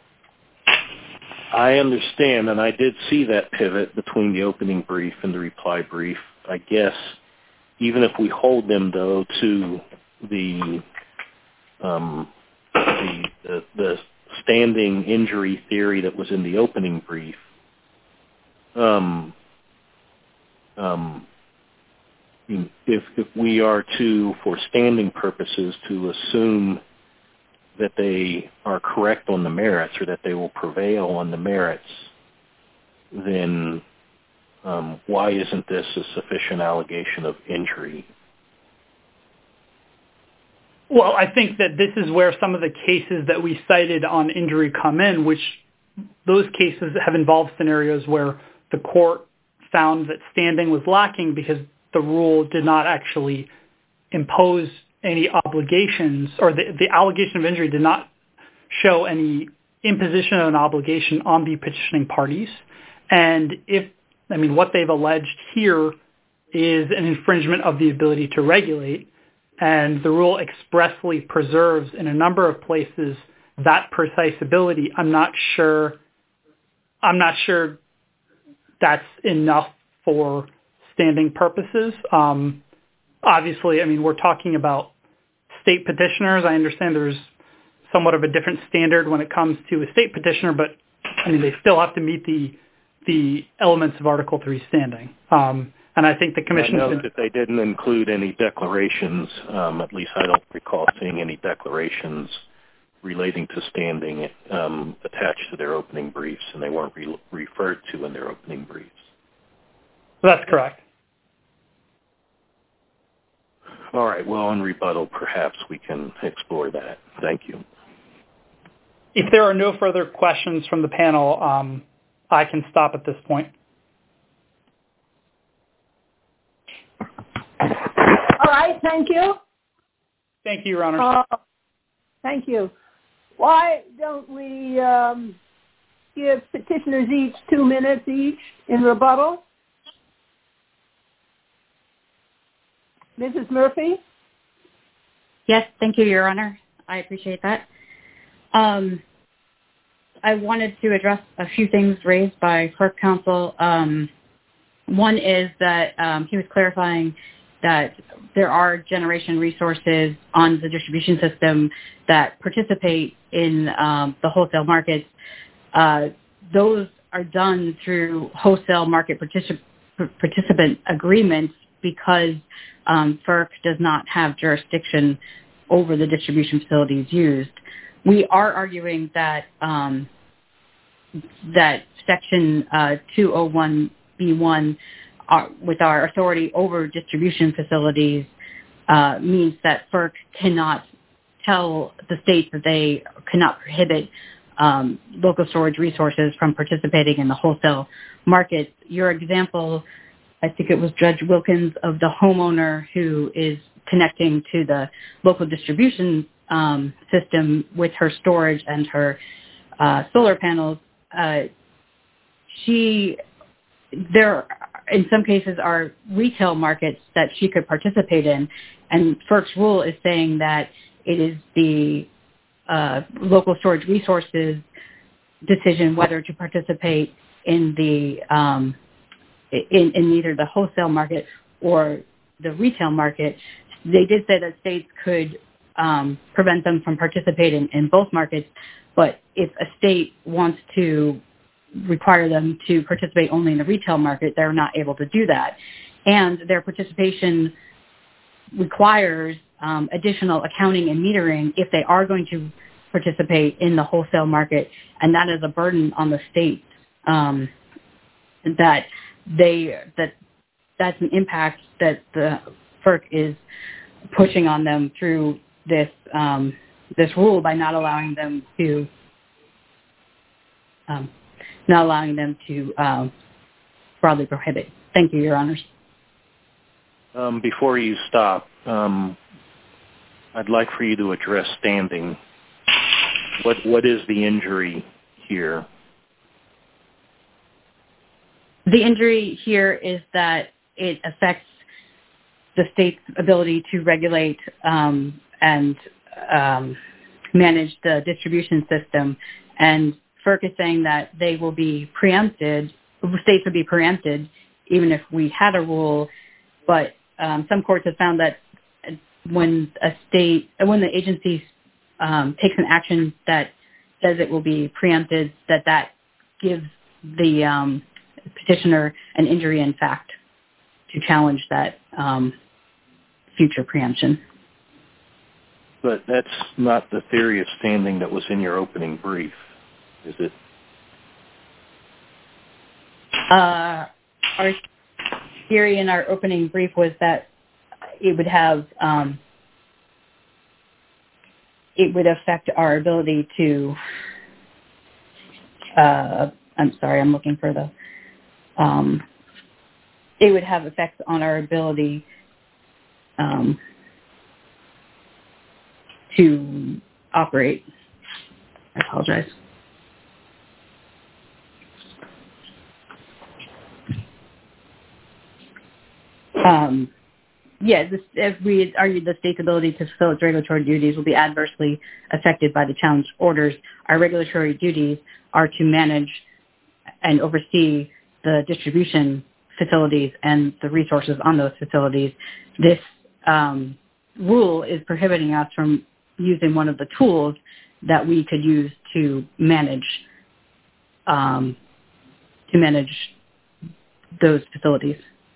I understand, and I did see that pivot between the opening brief and the reply brief. I guess even if we hold them, though, to the um, the, the, the standing injury theory that was in the opening brief, um, um, if, if we are to, for standing purposes, to assume that they are correct on the merits or that they will prevail on the merits, then um, why isn't this a sufficient allegation of injury? Well, I think that this is where some of the cases that we cited on injury come in, which those cases have involved scenarios where the court found that standing was lacking because the rule did not actually impose any obligations, or the, the allegation of injury did not show any imposition of an obligation on the petitioning parties. And if, I mean, what they've alleged here is an infringement of the ability to regulate, and the rule expressly preserves in a number of places that precise ability. I'm not sure, I'm not sure that's enough for standing purposes. Um, obviously, I mean, we're talking about state petitioners. I understand there's somewhat of a different standard when it comes to a state petitioner, but I mean, they still have to meet the the elements of Article three standing. Um, and I think the commission... I know that they didn't include any declarations. Um, at least I don't recall seeing any declarations relating to standing um, attached to their opening briefs, and they weren't re- referred to in their opening briefs. That's correct. All right. Well, in rebuttal, perhaps we can explore that. Thank you. If there are no further questions from the panel, um, I can stop at this point. All right. Thank you. Thank you, Your Honor. Uh, thank you. Why don't we um, give petitioners each two minutes each in rebuttal? Missus Murphy? Yes, thank you, Your Honor. I appreciate that. Um, I wanted to address a few things raised by FERC counsel. Um, one is that um, he was clarifying that there are generation resources on the distribution system that participate in um, the wholesale markets. Uh, those are done through wholesale market particip- participant agreements because um, FERC does not have jurisdiction over the distribution facilities used. We are arguing that um, that Section uh, two oh one B one, uh, with our authority over distribution facilities, uh, means that FERC cannot tell the states that they cannot prohibit um, local storage resources from participating in the wholesale market. Your example, I think it was Judge Wilkins, of the homeowner who is connecting to the local distribution um, system with her storage and her uh, solar panels. Uh, she, there, in some cases, are retail markets that she could participate in, and FERC's rule is saying that it is the uh, local storage resources decision whether to participate in the um, in, in either the wholesale market or the retail market. They did say that states could um, prevent them from participating in both markets, but if a state wants to require them to participate only in the retail market, they're not able to do that. And their participation requires um, additional accounting and metering if they are going to participate in the wholesale market, and that is a burden on the states um, that they that that's an impact that the FERC is pushing on them through this um, this rule by not allowing them to um, not allowing them to um, broadly prohibit. Thank you, Your Honors. Um, before you stop, um, I'd like for you to address standing. What what is the injury here? The injury here is that it affects the state's ability to regulate um, and um, manage the distribution system. And FERC is saying that they will be preempted, states would be preempted even if we had a rule. But um, some courts have found that when a state, when the agency um, takes an action that says it will be preempted, that that gives the um, petitioner an injury in fact to challenge that um, future preemption. But that's not the theory of standing that was in your opening brief, is it? Uh, our theory in our opening brief was that it would have, um, it would affect our ability to, uh, I'm sorry, I'm looking for the, um, it would have effects on our ability um, to operate. I apologize. Um, yeah, this, if we argued the state's ability to fulfill its regulatory duties will be adversely affected by the challenge orders, our regulatory duties are to manage and oversee the distribution facilities and the resources on those facilities. This um, rule is prohibiting us from using one of the tools that we could use to manage um, to manage those facilities.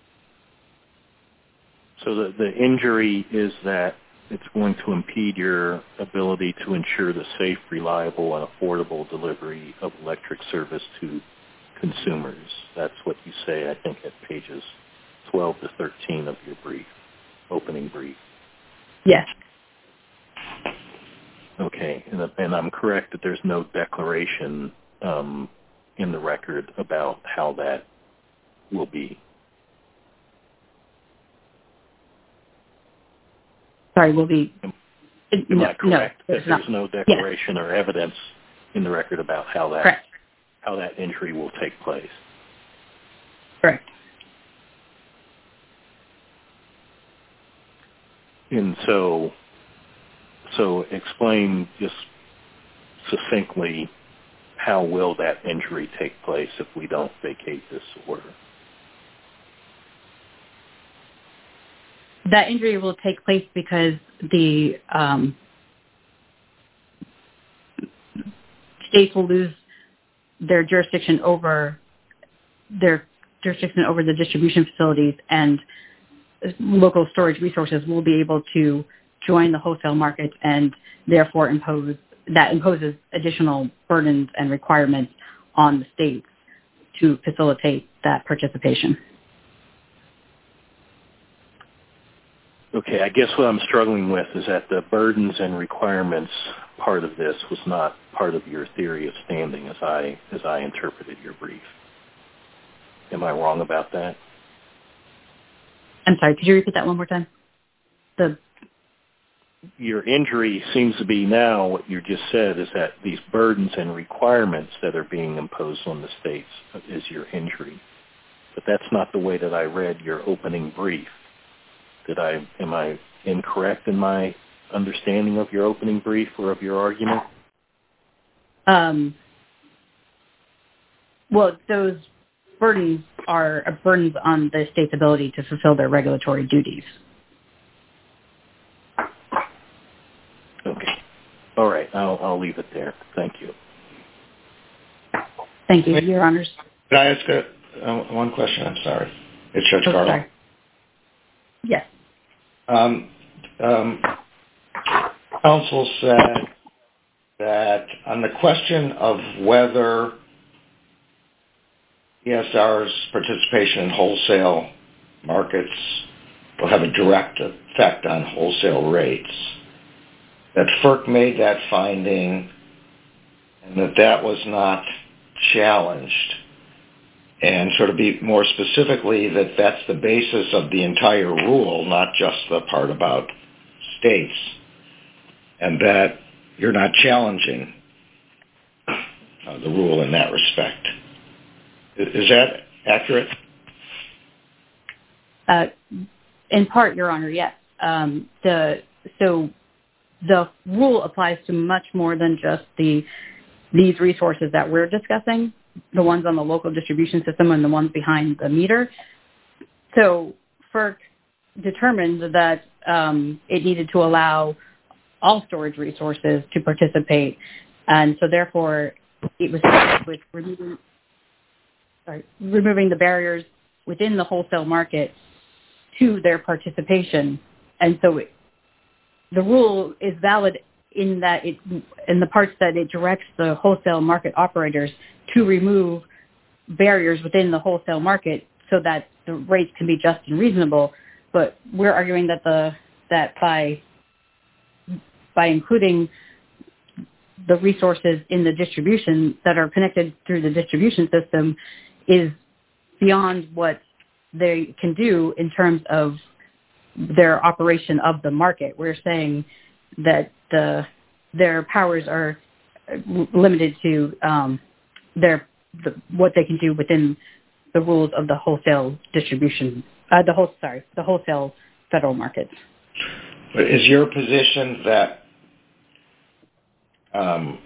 So the, the injury is that it's going to impede your ability to ensure the safe, reliable, and affordable delivery of electric service to consumers. That's what you say, I think, at pages twelve to thirteen of your brief, opening brief. Yes. Okay, and, and I'm correct that there's no declaration um, in the record about how that will be. Sorry, will be. Am, am no, I correct no, that there's not. no declaration yes. or evidence in the record about how that correct. how that injury will take place? Correct. And so, so explain just succinctly how will that injury take place if we don't vacate this order? That injury will take place because the um, states will lose their jurisdiction over their jurisdiction over the distribution facilities, and local storage resources will be able to join the wholesale market, and therefore impose that imposes additional burdens and requirements on the states to facilitate that participation. Okay, I guess what I'm struggling with is that the burdens and requirements part of this was not part of your theory of standing as I as I interpreted your brief. Am I wrong about that? I'm sorry, could you repeat that one more time? The Your injury seems to be now, what you just said, is that these burdens and requirements that are being imposed on the states is your injury. But that's not the way that I read your opening brief. Did I, am I incorrect in my understanding of your opening brief or of your argument? Um, well, those burdens are burdens on the state's ability to fulfill their regulatory duties. Okay. All right. I'll, I'll leave it there. Thank you. Thank you, Your Honors. Can I ask a, uh, one question? I'm sorry. It's Judge oh, Carlo. Sorry. Yes. Um, um, counsel said that on the question of whether E S R's participation in wholesale markets will have a direct effect on wholesale rates, that FERC made that finding and that that was not challenged, and sort of be more specifically that that's the basis of the entire rule, not just the part about states, and that you're not challenging uh, the rule in that respect. Is that accurate? Uh, In part, Your Honor, yes. Um, the so the rule applies to much more than just the these resources that we're discussing, the ones on the local distribution system and the ones behind the meter. So FERC determined that um, it needed to allow all storage resources to participate, and so therefore it was with removing, sorry, removing the barriers within the wholesale market to their participation. And so it, the rule is valid in that it, in the parts that it directs the wholesale market operators to remove barriers within the wholesale market so that the rates can be just and reasonable. But we're arguing that the that by by including the resources in the distribution that are connected through the distribution system is beyond what they can do in terms of their operation of the market. We're saying that the their powers are limited to um, their the, what they can do within the rules of the wholesale distribution, uh, the whole sorry, the wholesale federal markets. Is your position that um,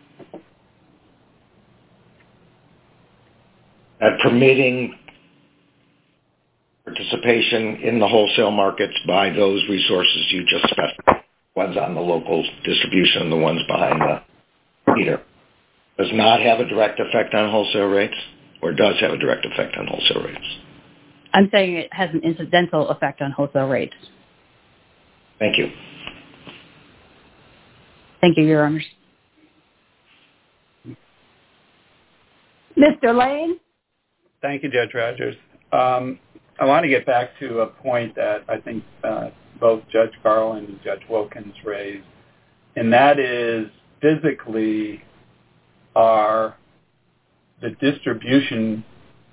that permitting participation in the wholesale markets by those resources you just specified, ones on the local distribution and the ones behind the meter, does not have a direct effect on wholesale rates, or does have a direct effect on wholesale rates? I'm saying it has an incidental effect on wholesale rates. Thank you. Thank you, Your Honors. Mister Lane? Thank you, Judge Rogers. Um, I want to get back to a point that I think uh, both Judge Garland and Judge Wilkins raised, and that is physically are the distribution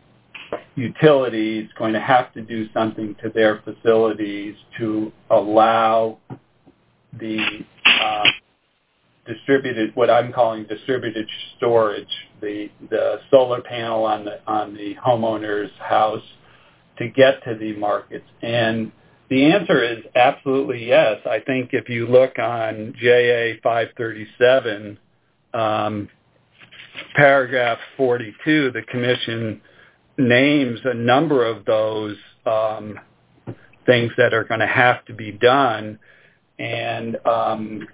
utilities going to have to do something to their facilities to allow the uh, distributed, what I'm calling distributed storage, the the solar panel on the on the homeowner's house, to get to the markets? And the answer is absolutely yes. I think if you look on J A five thirty-seven, um, paragraph forty-two, the Commission names a number of those um, things that are going to have to be done. And um,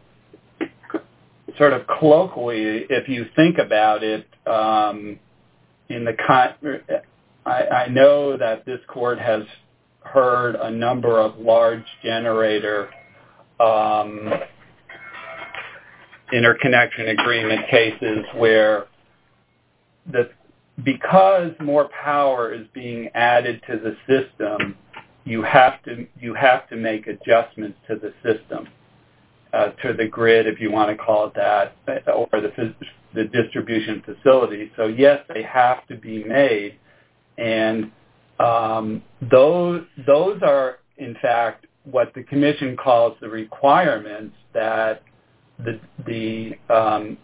sort of colloquially, if you think about it, um, in the con- I, I know that this court has heard a number of large generator um, interconnection agreement cases where the because more power is being added to the system, you have to you have to make adjustments to the system, uh, to the grid, if you want to call it that, or the the distribution facility. So yes, they have to be made, and um, those those are in fact what the Commission calls the requirements that the the um,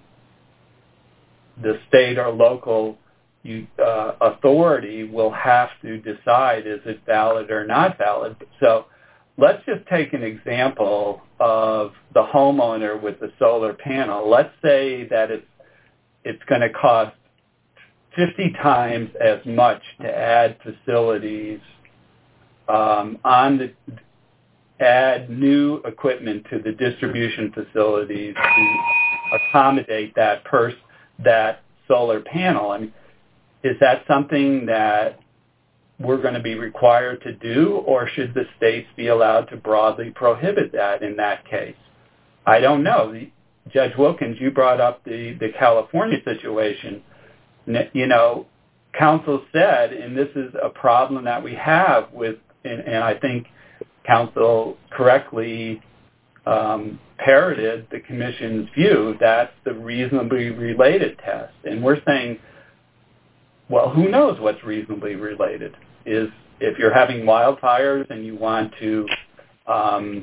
the state or local You, uh, authority will have to decide is it valid or not valid. So let's just take an example of the homeowner with the solar panel. Let's say that it's it's going to cost fifty times as much to add facilities um, on the add new equipment to the distribution facilities to accommodate that person that solar panel. I mean, is that something that we're going to be required to do, or should the states be allowed to broadly prohibit that in that case? I don't know. Judge Wilkins, you brought up the, the California situation. You know, counsel said, and this is a problem that we have with, and, and I think counsel correctly um, parroted the Commission's view, that's the reasonably related test. And we're saying, well, who knows what's reasonably related? Is if you're having wildfires and you want to um,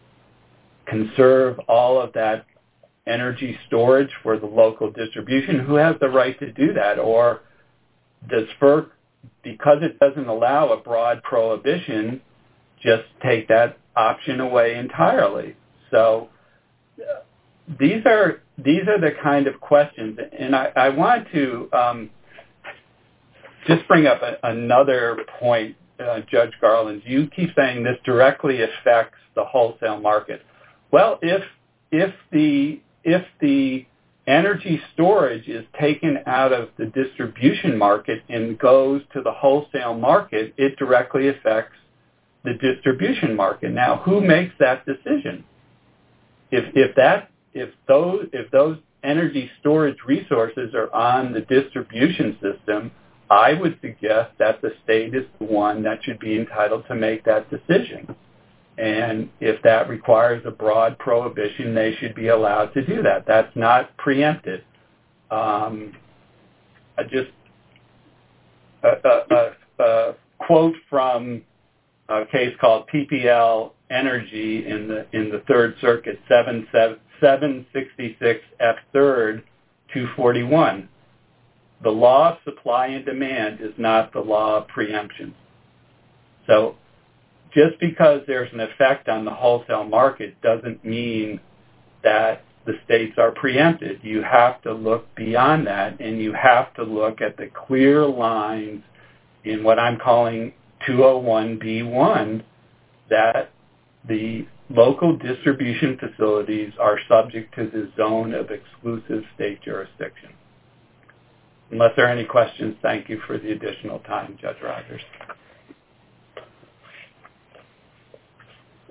conserve all of that energy storage for the local distribution, who has the right to do that? Or does FERC, because it doesn't allow a broad prohibition, just take that option away entirely. So these are these are the kind of questions, and I, I want to um, just bring up a, another point, uh, Judge Garland. You keep saying this directly affects the wholesale market. Well, if if the if the energy storage is taken out of the distribution market and goes to the wholesale market, it directly affects the distribution market. Now, who makes that decision? If if that if those if those energy storage resources are on the distribution system, I would suggest that the state is the one that should be entitled to make that decision. And if that requires a broad prohibition, they should be allowed to do that. That's not preempted. Um, I just a, a, a, a quote from a case called P P L Energy in the in the Third Circuit, seven sixty-six F third two forty-one. The law of supply and demand is not the law of preemption. So just because there's an effect on the wholesale market doesn't mean that the states are preempted. You have to look beyond that, and you have to look at the clear lines in what I'm calling two oh one B one, that the local distribution facilities are subject to the zone of exclusive state jurisdiction. Unless there are any questions, thank you for the additional time, Judge Rogers.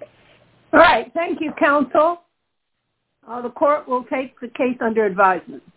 All right. Thank you, counsel. Uh, the court will take the case under advisement.